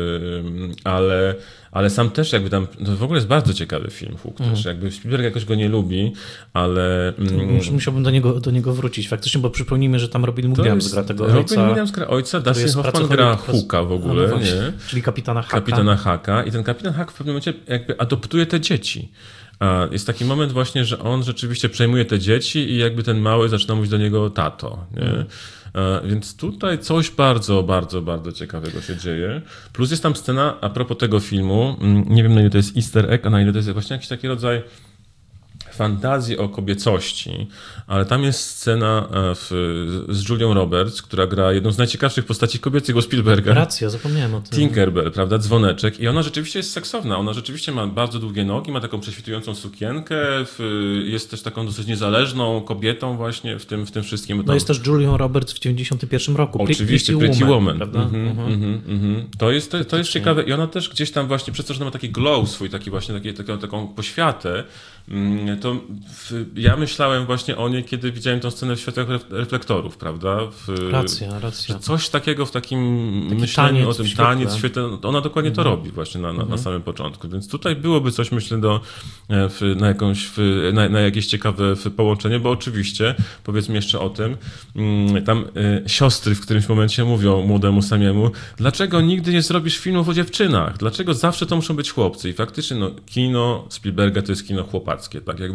ale ale sam też jakby tam, to w ogóle jest bardzo ciekawy film Huk też, jakby Spielberg jakoś go nie lubi, ale... Mm, Mus- Musiałbym do niego, do niego wrócić faktycznie, bo przypomnijmy, że tam Robin to Williams jest- gra tego Robin ojca. Williams gra ojca, który Dustin jest Hoffman pracownik gra pros- Huka w A, ogóle, no właśnie. nie? Czyli kapitana Haka. Kapitana Haka i ten kapitan Hak w pewnym momencie jakby adoptuje te dzieci. A jest taki moment właśnie, że on rzeczywiście przejmuje te dzieci i jakby ten mały zaczyna mówić do niego tato, nie? Mm. A więc tutaj coś bardzo, bardzo, bardzo ciekawego się dzieje. Plus jest tam scena, a propos tego filmu, mm, nie wiem na ile to jest easter egg, a na ile to jest właśnie jakiś taki rodzaj fantazji o kobiecości, ale tam jest scena e, w, z Julią Roberts, która gra jedną z najciekawszych postaci kobiecych u Spielberga. Racja, zapomniałem o tym. Tinkerbell, prawda, dzwoneczek i ona rzeczywiście jest seksowna, ona rzeczywiście ma bardzo długie nogi, ma taką prześwitującą sukienkę, w, jest też taką dosyć niezależną kobietą właśnie w tym, w tym wszystkim. No Tam- jest też Julią Roberts w dziewięćdziesiątym pierwszym roku. Oczywiście, Pretty Woman. prawda? Mhm, Mhm. mhm, mhm. To jest, to, to jest ciekawe i ona też gdzieś tam właśnie, przez to, że ona ma taki glow swój, taki właśnie, taki, taką, taką poświatę, mm, to w, ja myślałem właśnie o niej, kiedy widziałem tę scenę w światłach ref- reflektorów, prawda? W, Racja, racja. że coś takiego w takim Taki myśleniu taniec o w tym, świetle. taniec, świetle, ona dokładnie to robi właśnie na, na, na samym początku, więc tutaj byłoby coś, myślę, do, e, w, na, jakąś, w, na, na jakieś ciekawe w, połączenie, bo oczywiście, powiedzmy jeszcze o tym, mm, tam e, siostry w którymś momencie mówią młodemu Samiemu, dlaczego nigdy nie zrobisz filmów o dziewczynach? Dlaczego zawsze to muszą być chłopcy? I faktycznie no, kino Spielberga to jest kino chłopackie, tak? Jakby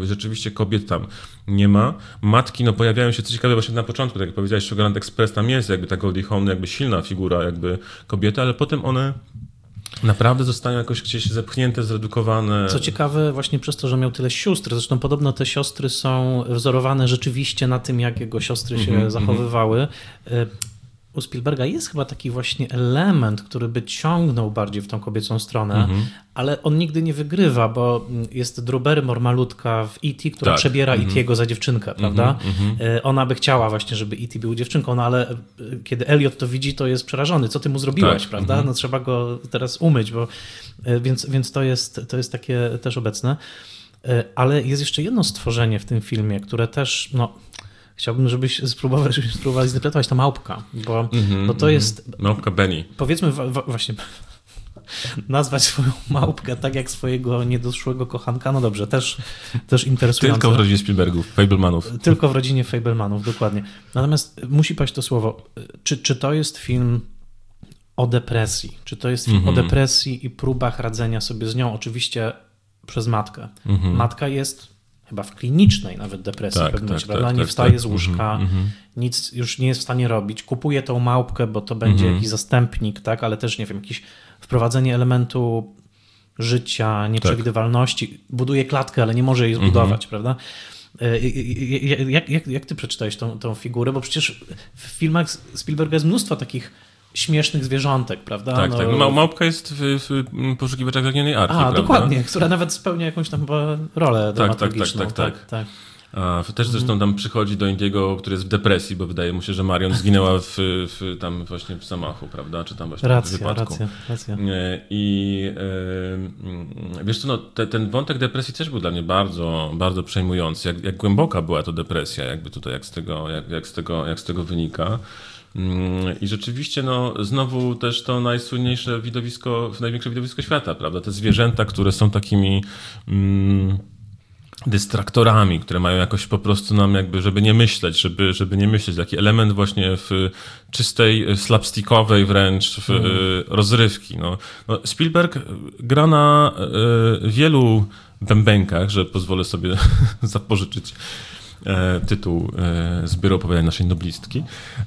jakby rzeczywiście kobiet tam nie ma. Matki, no pojawiają się, co ciekawe, właśnie na początku, tak jak powiedziałeś, Sugarland Express, tam jest jakby ta Goldie Hawn, jakby silna figura jakby kobiety, ale potem one naprawdę zostają jakoś gdzieś zepchnięte, zredukowane. Co ciekawe, właśnie przez to, że miał tyle sióstr, zresztą podobno te siostry są wzorowane rzeczywiście na tym, jak jego siostry się mm-hmm, zachowywały. Mm-hmm. U Spielberga jest chyba taki właśnie element, który by ciągnął bardziej w tą kobiecą stronę, mm-hmm. ale on nigdy nie wygrywa, bo jest Drew Barrymore malutka w E T, która tak. przebiera mm-hmm. E T'ego za dziewczynkę, prawda? Mm-hmm. Ona by chciała właśnie, żeby E T był dziewczynką, no ale kiedy Elliot to widzi, to jest przerażony. Co ty mu zrobiłeś, tak. prawda? Mm-hmm. No trzeba go teraz umyć, bo więc, więc to jest, to jest takie też obecne. Ale jest jeszcze jedno stworzenie w tym filmie, które też, no... Chciałbym, żebyś spróbował, żebyś spróbowali zinterpretować ta małpka, bo, mm-hmm, bo to mm-hmm. jest... Małpka Benny. Powiedzmy w, w, właśnie nazwać swoją małpkę tak jak swojego niedoszłego kochanka, no dobrze, też, też interesujące. Tylko w rodzinie Spielbergów, Fablemanów. Tylko w rodzinie Fablemanów, dokładnie. Natomiast musi paść to słowo, czy, czy to jest film o depresji? Czy to jest film mm-hmm. o depresji i próbach radzenia sobie z nią? Oczywiście przez matkę. Mm-hmm. Matka jest... chyba w klinicznej nawet depresji tak, w pewnym momencie, tak, prawda? Tak, nie tak, wstaje tak. z łóżka, mm-hmm. nic już nie jest w stanie robić. Kupuje tą małpkę, bo to będzie mm-hmm. jakiś zastępnik, tak? Ale też, nie wiem, jakieś wprowadzenie elementu życia, nieprzewidywalności. Tak. Buduje klatkę, ale nie może jej zbudować, mm-hmm. prawda? Jak, jak, jak ty przeczytałeś tą, tą figurę? Bo przecież w filmach Spielberga jest mnóstwo takich śmiesznych zwierzątek, prawda? Tak, no, tak. No, małpka jest w, w poszukiwaczach zaginionej arki, A, prawda? dokładnie, która nawet spełnia jakąś tam chyba rolę dramaturgiczną. Tak, tak, tak. tak, tak. tak. A, też zresztą tam przychodzi do Indiego, który jest w depresji, bo wydaje mu się, że Marion zginęła w, w tam właśnie w zamachu, prawda? Czy tam właśnie racja, w wypadku. Racja, racja. I e, wiesz co, no, te, ten wątek depresji też był dla mnie bardzo, bardzo przejmujący. Jak, jak głęboka była to depresja, jakby tutaj, jak z tego, jak, jak z tego, jak z tego wynika. I rzeczywiście, no, znowu też to najsłynniejsze widowisko, największe widowisko świata, prawda? Te zwierzęta, które są takimi mm, dystraktorami, które mają jakoś po prostu nam jakby, żeby nie myśleć, żeby, żeby nie myśleć. Taki element właśnie w czystej, slapstickowej wręcz w, mm. rozrywki. No, no Spielberg gra na y, wielu bębenkach, że pozwolę sobie zapożyczyć tytuł zbioru opowiadań naszej noblistki.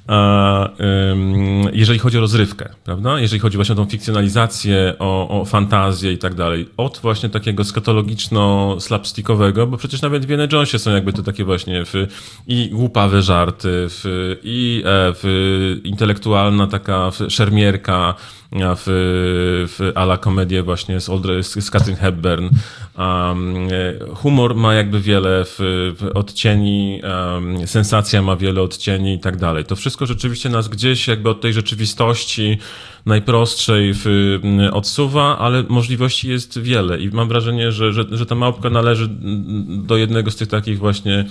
Jeżeli chodzi o rozrywkę, prawda? Jeżeli chodzi właśnie o tą fikcjonalizację, o, o fantazję i tak dalej, od właśnie takiego skatologiczno-slapstickowego, bo przecież nawet w Indiana Jonesie są jakby to takie właśnie w, i głupawe żarty, w, i w, intelektualna taka w, szermierka, w, w a la komedię właśnie z, Audrey, z Katharine Hepburn. Um, humor ma jakby wiele w, w odcieni, um, sensacja ma wiele odcieni i tak dalej. To wszystko rzeczywiście nas gdzieś jakby od tej rzeczywistości najprostszej w, odsuwa, ale możliwości jest wiele i mam wrażenie, że, że, że ta małpka należy do jednego z tych takich właśnie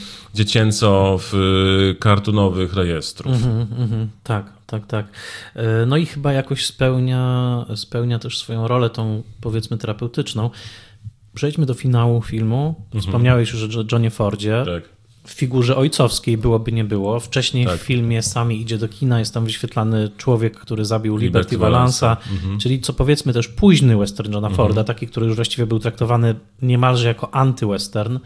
dziecięco-kartunowych rejestrów. Mm-hmm, mm-hmm. Tak, tak, tak. No i chyba jakoś spełnia, spełnia też swoją rolę tą, powiedzmy, terapeutyczną. Przejdźmy do finału filmu. Mm-hmm. Wspomniałeś już o Johnie Fordzie. Tak. W figurze ojcowskiej byłoby nie było. Wcześniej tak. w filmie Sami idzie do kina, jest tam wyświetlany człowiek, który zabił Liberty, Liberty Valansa, mhm. czyli co powiedzmy też późny western Johna mhm. Forda, taki, który już właściwie był traktowany niemalże jako anty-western,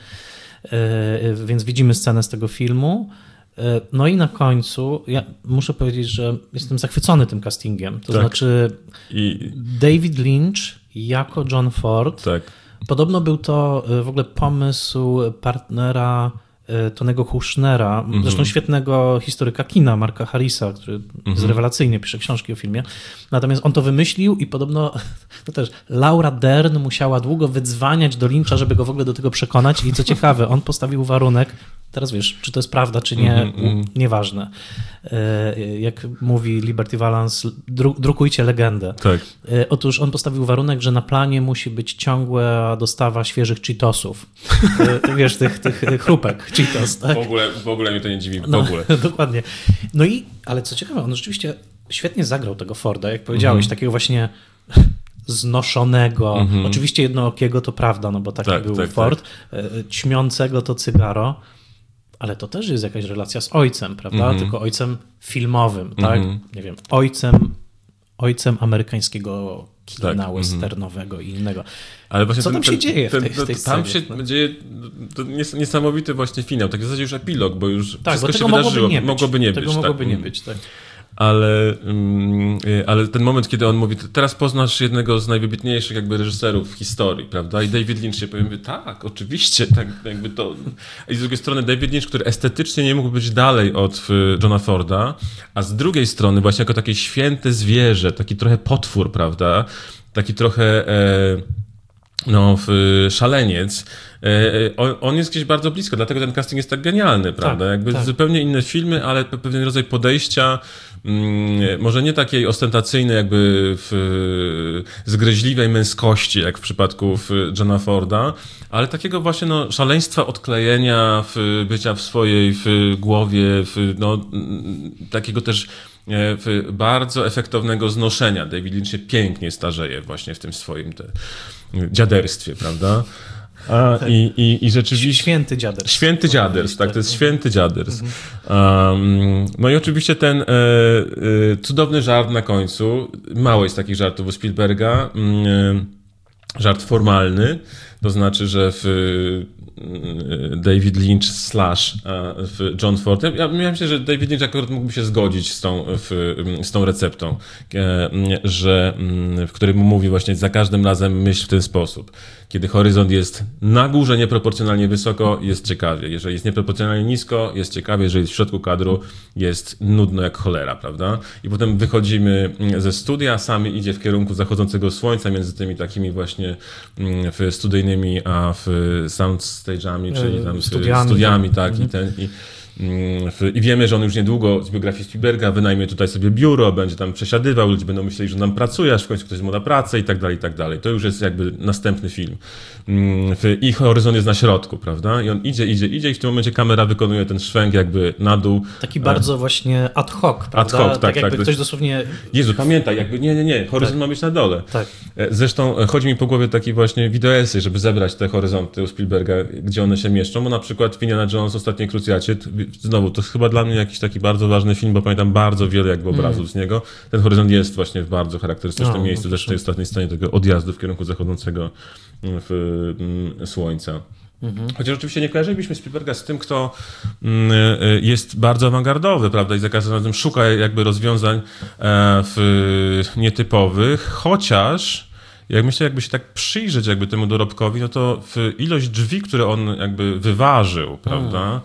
więc widzimy scenę z tego filmu. No i na końcu ja muszę powiedzieć, że jestem zachwycony tym castingiem. To tak. znaczy I... David Lynch jako John Ford. Tak. Podobno był to w ogóle pomysł partnera Tonego Hushnera, mm-hmm. zresztą świetnego historyka kina, Marka Harrisa, który mm-hmm. rewelacyjnie pisze książki o filmie. Natomiast on to wymyślił i podobno to też Laura Dern musiała długo wydzwaniać do Lyncha, żeby go w ogóle do tego przekonać. I co ciekawe, on postawił warunek, teraz wiesz, czy to jest prawda, czy nie, mm-hmm. nieważne. Jak mówi Liberty Valance, dru- drukujcie legendę. Tak. Otóż on postawił warunek, że na planie musi być ciągła dostawa świeżych Cheetosów. Wiesz, tych, tych chrupek Cheetos. Tak? W ogóle, w ogóle mnie to nie dziwi, w no, ogóle. Dokładnie. No i, ale co ciekawe, on rzeczywiście świetnie zagrał tego Forda, jak powiedziałeś, mm-hmm. takiego właśnie znoszonego, mm-hmm. oczywiście jednookiego to prawda, no bo taki tak, był tak, Ford, tak. ćmiącego to cygaro. Ale to też jest jakaś relacja z ojcem, prawda? Mm-hmm. Tylko ojcem filmowym, tak? Mm-hmm. Nie wiem, ojcem ojcem amerykańskiego kina tak. westernowego i innego. Ale właśnie Co ten, tam się ten, dzieje ten, w tej, w tej Tam scenie? się no? dzieje to niesamowity właśnie finał, tak w zasadzie już epilog, bo już tak, wszystko bo się mogłoby wydarzyło. Nie być. Mogłoby nie tego być. mogłoby tak. nie być, tak. Ale, ale ten moment, kiedy on mówi, teraz poznasz jednego z najwybitniejszych jakby reżyserów w historii, prawda? I David Lynch się powie, tak, oczywiście, tak jakby to... I z drugiej strony David Lynch, który estetycznie nie mógł być dalej od Johna Forda, a z drugiej strony właśnie jako takie święte zwierzę, taki trochę potwór, prawda? Taki trochę... E, no, szaleniec, on, on jest gdzieś bardzo blisko, dlatego ten casting jest tak genialny, prawda? Tak, Jakby tak. zupełnie inne filmy, ale pewien rodzaj podejścia, może nie takiej ostentacyjnej, jakby w zgryźliwej męskości, jak w przypadku Johna Forda, ale takiego właśnie no, szaleństwa odklejenia, w bycia w swojej w głowie, w, no, takiego też bardzo efektownego znoszenia. David Lynch się pięknie starzeje właśnie w tym swoim te, dziaderstwie, prawda? A, tak. i, i, I rzeczywiście... Święty dziaders. Święty dziaders, tak, to jest święty dziaders. Um, no i oczywiście ten e, e, cudowny żart na końcu. Mało jest takich żartów u Spielberga. E, żart formalny, to znaczy, że w David Lynch slash w John Ford. Ja, ja myślę, że David Lynch akurat mógłby się zgodzić z tą, w, z tą receptą, że, w którym mówi właśnie za każdym razem myśl w ten sposób. Kiedy horyzont jest na górze nieproporcjonalnie wysoko, jest ciekawie. Jeżeli jest nieproporcjonalnie nisko, jest ciekawie. Jeżeli jest w środku kadru, jest nudno jak cholera, prawda? I potem wychodzimy ze studia, sami idzie w kierunku zachodzącego słońca między tymi takimi właśnie studyjnymi a w soundstage'ami, czyli tam studiami, studiami tak, mhm. i ten... I, I wiemy, że on już niedługo z biografii Spielberga wynajmie tutaj sobie biuro, będzie tam przesiadywał, ludzie będą myśleli, że on tam pracuje, aż w końcu ktoś mu da pracę i tak dalej, i tak dalej. To już jest jakby następny film. I horyzont jest na środku, prawda? I on idzie, idzie, idzie i w tym momencie kamera wykonuje ten szwęk jakby na dół. Taki bardzo właśnie ad hoc, prawda? Ad hoc, tak, tak jakby tak. ktoś dosłownie... Jezu, pamiętaj, jakby nie, nie, nie, horyzont tak. ma być na dole. Tak. Zresztą chodzi mi po głowie taki właśnie wideoesej, żeby zebrać te horyzonty u Spielberga, gdzie one się mieszczą, bo na przykład w Indiana Jones Ostatniej Krucjacie, znowu, to jest chyba dla mnie jakiś taki bardzo ważny film, bo pamiętam bardzo wiele jakby obrazów mm. z niego. Ten horyzont jest właśnie w bardzo charakterystycznym no, miejscu, też w tej ostatniej scenie tego odjazdu w kierunku zachodzącego w, w, słońca. Mhm. Chociaż oczywiście nie kojarzylibyśmy Spielberga z tym, kto jest bardzo awangardowy, prawda, i za każdym razem szuka jakby rozwiązań w nietypowych, chociaż jak myślę, jakby się tak przyjrzeć jakby temu dorobkowi, no to w ilość drzwi, które on jakby wyważył, prawda, mm.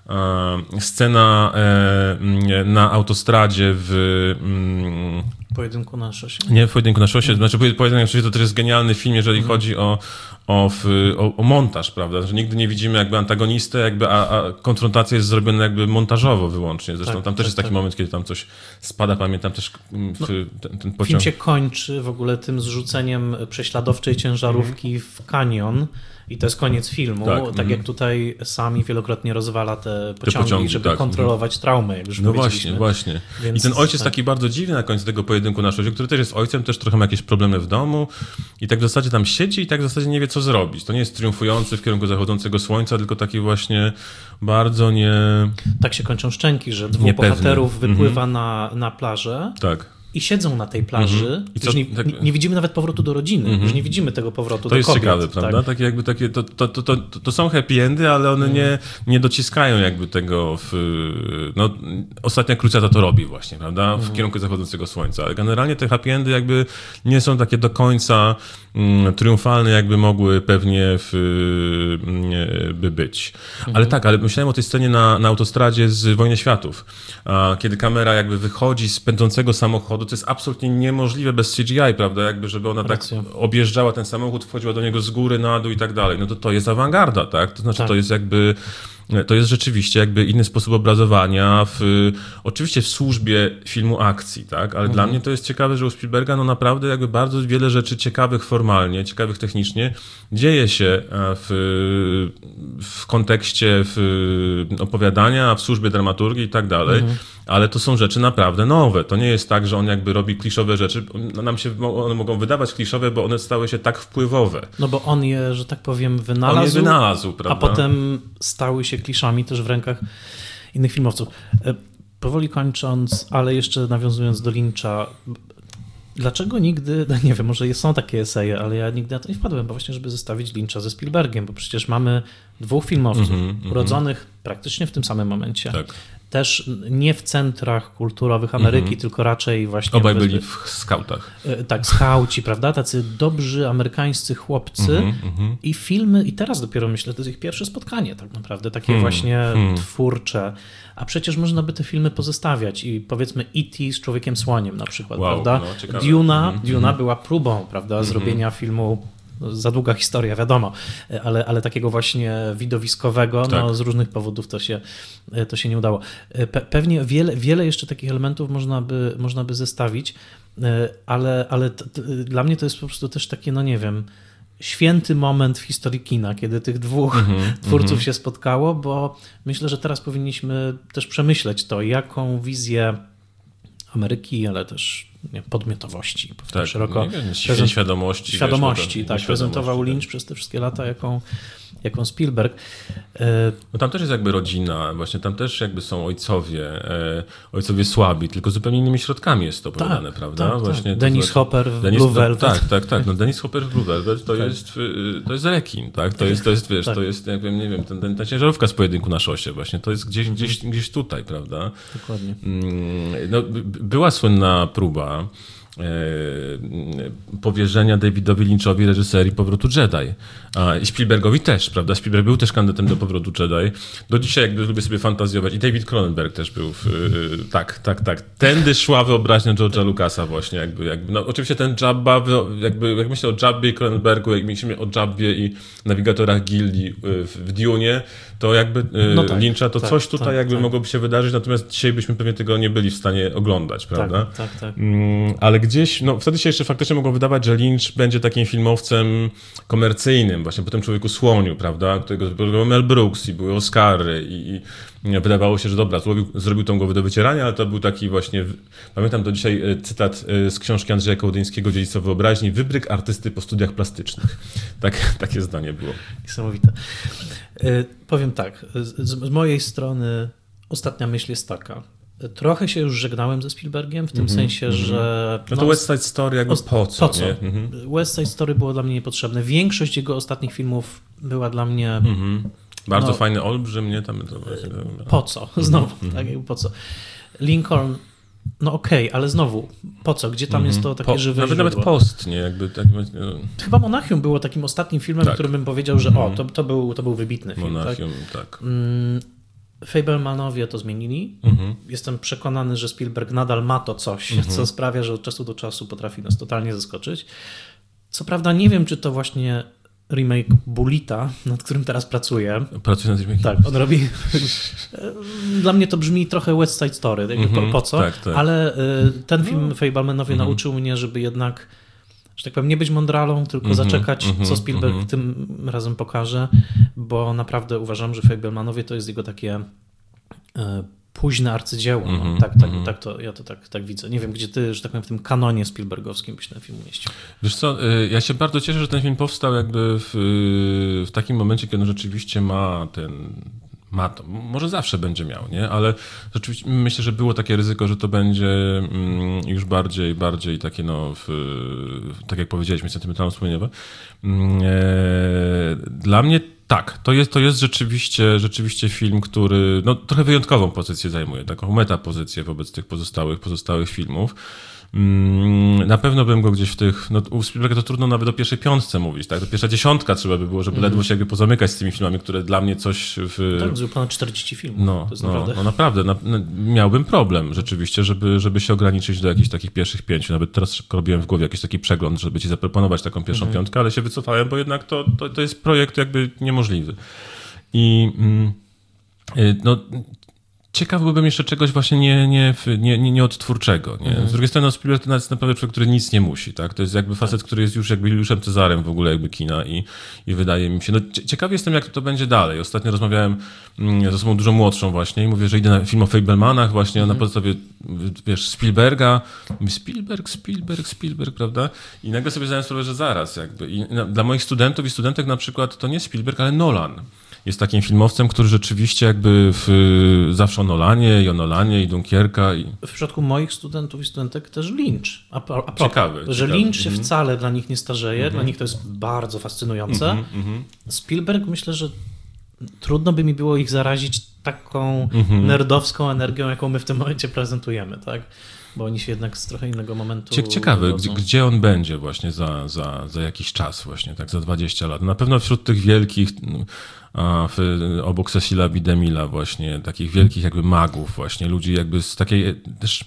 Scena na autostradzie w... Pojedynku na szosie? Nie, w Pojedynku na szosie. Znaczy, Pojedynek na szosie to też jest genialny film, jeżeli mhm. chodzi o, o, o, o montaż, prawda? Że nigdy nie widzimy jakby antagonistę, jakby, a, a konfrontacja jest zrobiona jakby montażowo wyłącznie. Zresztą tak, tam też tak, jest taki tak. moment, kiedy tam coś spada. Pamiętam też w, no, ten, ten pociąg. Film się kończy w ogóle tym zrzuceniem prześladowczej ciężarówki mhm. w kanion. I to jest koniec filmu, tak, tak mm. jak tutaj sami wielokrotnie rozwala te pociągi, te pociągi żeby tak. kontrolować traumę, jak już No właśnie, właśnie. Więc, I ten ojciec tak. taki bardzo dziwny na końcu tego Pojedynku na szosie, który też jest ojcem, też trochę ma jakieś problemy w domu i tak w zasadzie tam siedzi i tak w zasadzie nie wie, co zrobić. To nie jest triumfujący w kierunku zachodzącego słońca, tylko taki właśnie bardzo nie... Tak się kończą szczęki, że dwóch niepewny. bohaterów wypływa mm. na, na plażę. Tak. I siedzą na tej plaży. Mm-hmm. I co, już nie, tak... nie, nie widzimy nawet powrotu do rodziny. Mm-hmm. Już nie widzimy tego powrotu to do jest kobiet. ciekawe, prawda? Tak? Takie jakby takie, to, to, to, to, to są happy endy, ale one mm. nie, nie dociskają jakby tego w... No, Ostatnia Krucjata to robi właśnie, prawda? W mm. kierunku zachodzącego słońca. Ale generalnie te happy endy jakby nie są takie do końca mm, triumfalne, jakby mogły pewnie w, y, by być. Mm. Ale tak, ale myślałem o tej scenie na, na autostradzie z Wojny Światów. A, kiedy kamera jakby wychodzi z pędzącego samochodu, to jest absolutnie niemożliwe bez C G I, prawda? Jakby, żeby ona Racja. tak objeżdżała ten samochód, wchodziła do niego z góry, na dół i tak dalej. No to to jest awangarda, tak? To znaczy, tak. to jest jakby... To jest rzeczywiście jakby inny sposób obrazowania, w, oczywiście w służbie filmu akcji, tak? Ale mhm. dla mnie to jest ciekawe, że u Spielberga no naprawdę jakby bardzo wiele rzeczy ciekawych formalnie, ciekawych technicznie dzieje się w, w kontekście w opowiadania, w służbie dramaturgii i tak dalej, mhm. ale to są rzeczy naprawdę nowe. To nie jest tak, że on jakby robi kliszowe rzeczy. Nam się one mogą wydawać kliszowe, bo one stały się tak wpływowe. No bo on je, że tak powiem, wynalazł, on je wynalazł, prawda? A potem stały się kliszami też w rękach innych filmowców. Powoli kończąc, ale jeszcze nawiązując do Lyncha, Dlaczego nigdy, nie wiem, może są takie eseje, ale ja nigdy na to nie wpadłem, bo właśnie, żeby zestawić Lyncha ze Spielbergiem, bo przecież mamy dwóch filmowców mm-hmm, urodzonych mm-hmm. praktycznie w tym samym momencie. Tak. Też nie w centrach kulturowych Ameryki, mm-hmm. tylko raczej właśnie... Obaj byli w skautach. Tak, skauci, prawda? Tacy dobrzy amerykańscy chłopcy mm-hmm, mm-hmm. i filmy, i teraz dopiero myślę, to jest ich pierwsze spotkanie tak naprawdę, takie mm-hmm. właśnie mm-hmm. twórcze. A przecież można by te filmy pozestawiać i powiedzmy E T z Człowiekiem Słoniem na przykład, wow, prawda? No, Duna, mm-hmm. Duna była próbą, prawda, mm-hmm. zrobienia filmu, no, za długa historia, wiadomo, ale, ale takiego właśnie widowiskowego, tak. no z różnych powodów to się, to się nie udało. Pe- pewnie wiele, wiele jeszcze takich elementów można by, można by zestawić, ale, ale t- t- dla mnie to jest po prostu też takie, no nie wiem, święty moment w historii kina, kiedy tych dwóch mm-hmm, twórców mm-hmm. się spotkało, bo myślę, że teraz powinniśmy też przemyśleć to, jaką wizję Ameryki, ale też nie, podmiotowości, tak, szeroko nie, nie, prezent... świadomości. Świadomości, wiesz, tak, prezentował Lynch tak. przez te wszystkie lata, jaką, jaką Spielberg. No tam też jest jakby rodzina, właśnie tam też jakby są ojcowie, e, ojcowie słabi, tylko zupełnie innymi środkami jest to opowiadane, tak, prawda? Tak, właśnie tak. Dennis to, Hopper w Dennis, Blue Velvet. Tak, tak, tak. No Dennis Hopper w Blue Velvet to, tak. jest, to jest rekin, tak? To jest, to jest wiesz, tak. to jest, jak wiem, nie wiem, ten, ten, ta ciężarówka z pojedynku na szosie właśnie, to jest gdzieś, gdzieś, gdzieś tutaj, prawda? Dokładnie. No, była słynna próba powierzenia Davidowi Lynchowi reżyserii Powrotu Jedi. A i Spielbergowi też, prawda? Spielberg był też kandydatem do Powrotu Jedi. Do dzisiaj jakby lubię sobie fantazjować. I David Cronenberg też był. W, tak, tak, tak. Tędy szła wyobraźnia George'a Lucasa właśnie. Jakby, jakby, no, oczywiście ten Jabba, jakby, jak myślę o Jabbie i Cronenbergu, jak myślimy o Jabbie i nawigatorach gildii w, w Dune'ie, to jakby no tak, Lyncha, to tak, coś tutaj tak, jakby tak. mogłoby się wydarzyć, natomiast dzisiaj byśmy pewnie tego nie byli w stanie oglądać, prawda? Tak, tak, tak. Ale gdzieś, no wtedy się jeszcze faktycznie mogło wydawać, że Lynch będzie takim filmowcem komercyjnym, właśnie po tym Człowieku Słoniu, prawda? Którego był Mel Brooks i były Oscary i, i wydawało się, że dobra, zrobił, zrobił tą głowę do wycierania, ale to był taki właśnie, pamiętam do dzisiaj cytat z książki Andrzeja Kołodyńskiego Dziedzictwo wyobraźni, wybryk artysty po studiach plastycznych. Tak, takie zdanie było. Niesamowite. Powiem tak, z, z mojej strony ostatnia myśl jest taka. Trochę się już żegnałem ze Spielbergiem, w tym mm-hmm, sensie, mm-hmm. że... No to no, West Side Story jakby po co? Po co? Mm-hmm. West Side Story było dla mnie niepotrzebne. Większość jego ostatnich filmów była dla mnie... Mm-hmm. Bardzo no, fajny Olbrzym, nie? Tam to właśnie, no. Po co? Znowu, mm-hmm. tak po co? Lincoln, no okej, okay, ale znowu, po co? Gdzie tam mm-hmm. jest to takie po, żywe Nawet, nawet Post, nie? Jakby tak, no. Chyba Monachium było takim ostatnim filmem, tak. którym bym powiedział, że mm-hmm. o, to, to, był, to był wybitny film. Monachium, tak. tak. Mm, Fabelmanowie to zmienili. Mm-hmm. Jestem przekonany, że Spielberg nadal ma to coś, mm-hmm. co sprawia, że od czasu do czasu potrafi nas totalnie zaskoczyć. Co prawda nie wiem, czy to właśnie remake Bullita, nad którym teraz pracuję. Pracuje nad remake'iem? Tak, on robi... Dla mnie to brzmi trochę West Side Story, mm-hmm. po, po co? Tak, tak. Ale y, ten film no. Fabelmanowie mm-hmm. nauczył mnie, żeby jednak, że tak powiem, nie być mądralą, tylko mm-hmm. zaczekać, mm-hmm. co Spielberg mm-hmm. tym razem pokaże, bo naprawdę uważam, że Fabelmanowie to jest jego takie y, późne arcydzieło. Mm-hmm. No. Tak, tak, mm-hmm. tak to, ja to tak, tak widzę. Nie wiem, gdzie ty, że tak powiem, w tym kanonie Spielbergowskim byś ten film umieścił. Wiesz co, ja się bardzo cieszę, że ten film powstał jakby w, w takim momencie, kiedy on rzeczywiście ma ten... Ma to. Może zawsze będzie miał, nie? Ale rzeczywiście myślę, że było takie ryzyko, że to będzie już bardziej, bardziej takie, no, w, tak jak powiedzieliśmy, sentymentalno-wspomnieniowe. Dla mnie tak, to jest, to jest rzeczywiście, rzeczywiście film, który no, trochę wyjątkową pozycję zajmuje, taką metapozycję wobec tych pozostałych, pozostałych filmów. Na pewno bym go gdzieś w tych, no u Spielberga to trudno nawet o pierwszej piątce mówić, tak? To pierwsza dziesiątka trzeba by było, żeby mm. ledwo się jakby pozamykać z tymi filmami, które dla mnie coś w... Tak, zrobił ponad czterdzieści filmów. No, to jest no, naprawdę... no naprawdę, na, no, miałbym problem rzeczywiście, żeby, żeby się ograniczyć do jakichś takich pierwszych pięciu. Nawet teraz robiłem w głowie jakiś taki przegląd, żeby ci zaproponować taką pierwszą mm. piątkę, ale się wycofałem, bo jednak to, to, to jest projekt jakby niemożliwy. I mm, no... Ciekaw byłbym jeszcze czegoś właśnie nie, nie, nie, nie odtwórczego. Nie? Mm. Z drugiej strony Spielberg to jest naprawdę człowiek, który nic nie musi. Tak? To jest jakby facet, który jest już jakby Juliuszem Cezarem w ogóle jakby kina i, i wydaje mi się... No, ciekawy jestem, jak to będzie dalej. Ostatnio rozmawiałem z osobą dużo młodszą właśnie i mówię, że idę na film o Fabelmanach właśnie mm. na podstawie, wiesz, Spielberga. Mówię, Spielberg, Spielberg, Spielberg, prawda? I nagle sobie zdałem sprawę, że zaraz jakby. I na, dla moich studentów i studentek na przykład to nie Spielberg, ale Nolan. jest takim filmowcem, który rzeczywiście jakby w, zawsze o Nolanie i o Nolanie i Dunkierka. I... W przypadku moich studentów i studentek też Lynch. A, a propos, ciekawe. Że ciekawe. Lynch się mm-hmm. wcale dla nich nie starzeje, mm-hmm. dla nich to jest bardzo fascynujące. Mm-hmm. Spielberg, myślę, że trudno by mi było ich zarazić taką mm-hmm. nerdowską energią, jaką my w tym momencie prezentujemy, tak? Bo oni się jednak z trochę innego momentu... Ciekawe, gdzie, gdzie on będzie właśnie za, za, za jakiś czas właśnie, tak za dwadzieścia lat. Na pewno wśród tych wielkich, a, w, obok Cecila B. DeMilla właśnie, takich wielkich jakby magów właśnie, ludzi jakby z takiej też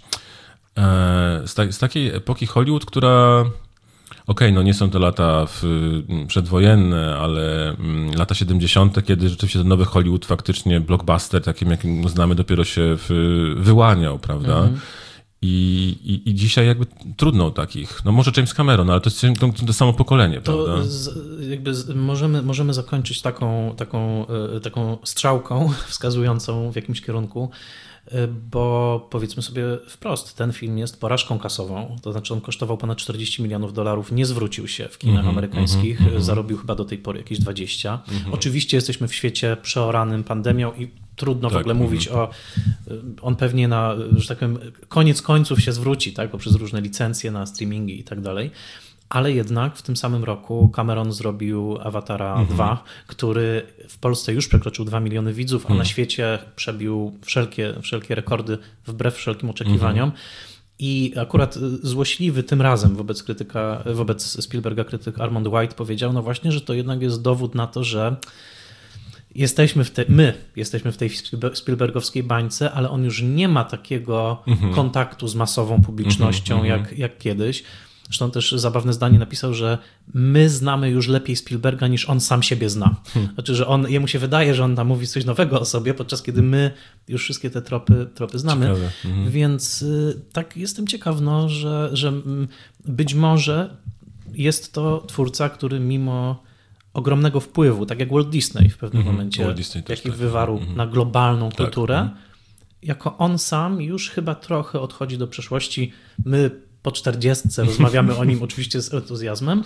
e, z, ta, z takiej epoki Hollywood, która... Okej, okay, no nie są to lata w, przedwojenne, ale mm, lata siedemdziesiąte, kiedy rzeczywiście ten nowy Hollywood faktycznie blockbuster, takim jakim znamy, dopiero się w, wyłaniał, prawda? Mm-hmm. I, i, I dzisiaj jakby trudno takich, no może James Cameron, ale to jest to, to samo pokolenie, to prawda? Z, jakby z, możemy, możemy zakończyć taką, taką, taką strzałką wskazującą w jakimś kierunku, bo powiedzmy sobie wprost, ten film jest porażką kasową, to znaczy on kosztował ponad czterdzieści milionów dolarów, nie zwrócił się w kinach mm-hmm, amerykańskich, mm-hmm. zarobił chyba do tej pory jakieś dwadzieścia. Mm-hmm. Oczywiście jesteśmy w świecie przeoranym pandemią i trudno tak, w ogóle mm-hmm. mówić o... On pewnie na, że tak powiem, koniec końców się zwróci, tak, poprzez różne licencje na streamingi i tak dalej. Ale jednak w tym samym roku Cameron zrobił Awatara mm-hmm. dwa, który w Polsce już przekroczył dwa miliony widzów, a mm. na świecie przebił wszelkie, wszelkie rekordy wbrew wszelkim oczekiwaniom. Mm-hmm. I akurat złośliwy tym razem wobec krytyka, wobec Spielberga krytyk Armond White powiedział, no właśnie, że to jednak jest dowód na to, że jesteśmy w te, my jesteśmy w tej Spielbergowskiej bańce, ale on już nie ma takiego mm-hmm. kontaktu z masową publicznością mm-hmm. jak, jak kiedyś. Zresztą też zabawne zdanie napisał, że my znamy już lepiej Spielberga niż on sam siebie zna. Hmm. Znaczy, że on, jemu się wydaje, że on tam mówi coś nowego o sobie, podczas kiedy my już wszystkie te tropy, tropy znamy. Mhm. Więc y, tak jestem ciekaw, no, że, że być może jest to twórca, który mimo ogromnego wpływu, tak jak Walt Disney w pewnym mhm. momencie, jaki tak. wywarł mhm. na globalną tak. kulturę, mhm. jako on sam już chyba trochę odchodzi do przeszłości. My po czterdziestce rozmawiamy o nim oczywiście z entuzjazmem,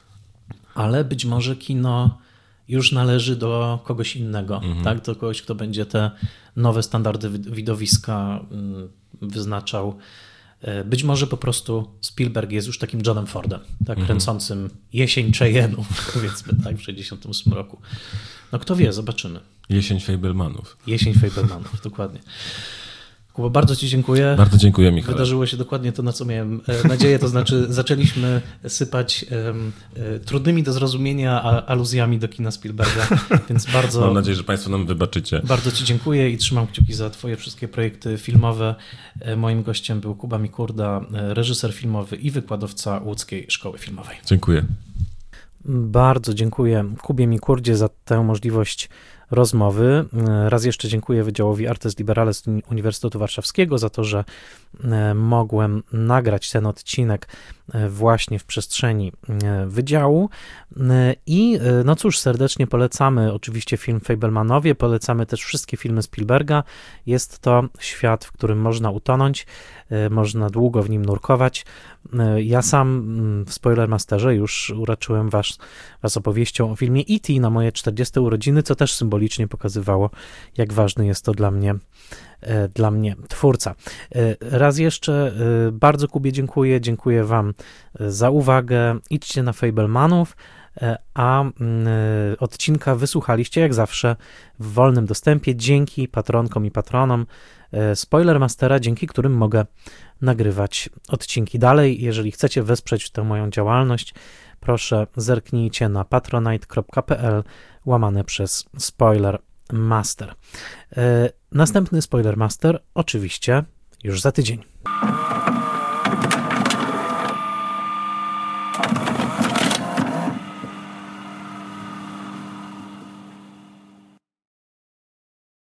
ale być może kino już należy do kogoś innego, mhm. tak? Do kogoś, kto będzie te nowe standardy widowiska wyznaczał. Być może po prostu Spielberg jest już takim Johnem Fordem, tak? Mhm. Kręcącym Jesień Cheyenne'u, powiedzmy, tak? W sześćdziesiątym ósmym roku. No kto wie, zobaczymy. Jesień Fablemanów. Jesień Fablemanów, dokładnie. Kuba, bardzo Ci dziękuję. Bardzo dziękuję, Michał. Wydarzyło się dokładnie to, na co miałem nadzieję, to znaczy zaczęliśmy sypać um, trudnymi do zrozumienia aluzjami do kina Spielberga, więc bardzo... Mam nadzieję, że Państwo nam wybaczycie. Bardzo Ci dziękuję i trzymam kciuki za Twoje wszystkie projekty filmowe. Moim gościem był Kuba Mikurda, reżyser filmowy i wykładowca Łódzkiej Szkoły Filmowej. Dziękuję. Bardzo dziękuję Kubie Mikurdzie za tę możliwość rozmowy. Raz jeszcze dziękuję Wydziałowi Artes Liberales Uniwersytetu Warszawskiego za to, że mogłem nagrać ten odcinek właśnie w przestrzeni wydziału. I no cóż, serdecznie polecamy oczywiście film Fablemanowie, polecamy też wszystkie filmy Spielberga. Jest to świat, w którym można utonąć, można długo w nim nurkować. Ja sam w Spoilermasterze już uraczyłem was, was opowieścią o filmie E T na moje czterdzieste urodziny, co też symbolicznie pokazywało, jak ważny jest to dla mnie, dla mnie twórca. Raz jeszcze bardzo Kubie dziękuję, dziękuję Wam za uwagę. Idźcie na Fablemanów, a odcinka wysłuchaliście jak zawsze w wolnym dostępie dzięki patronkom i patronom Spoilermastera, dzięki którym mogę nagrywać odcinki dalej. Jeżeli chcecie wesprzeć tę moją działalność, proszę zerknijcie na patronite.pl łamane przez Spoilermaster. Następny Spoilermaster oczywiście już za tydzień.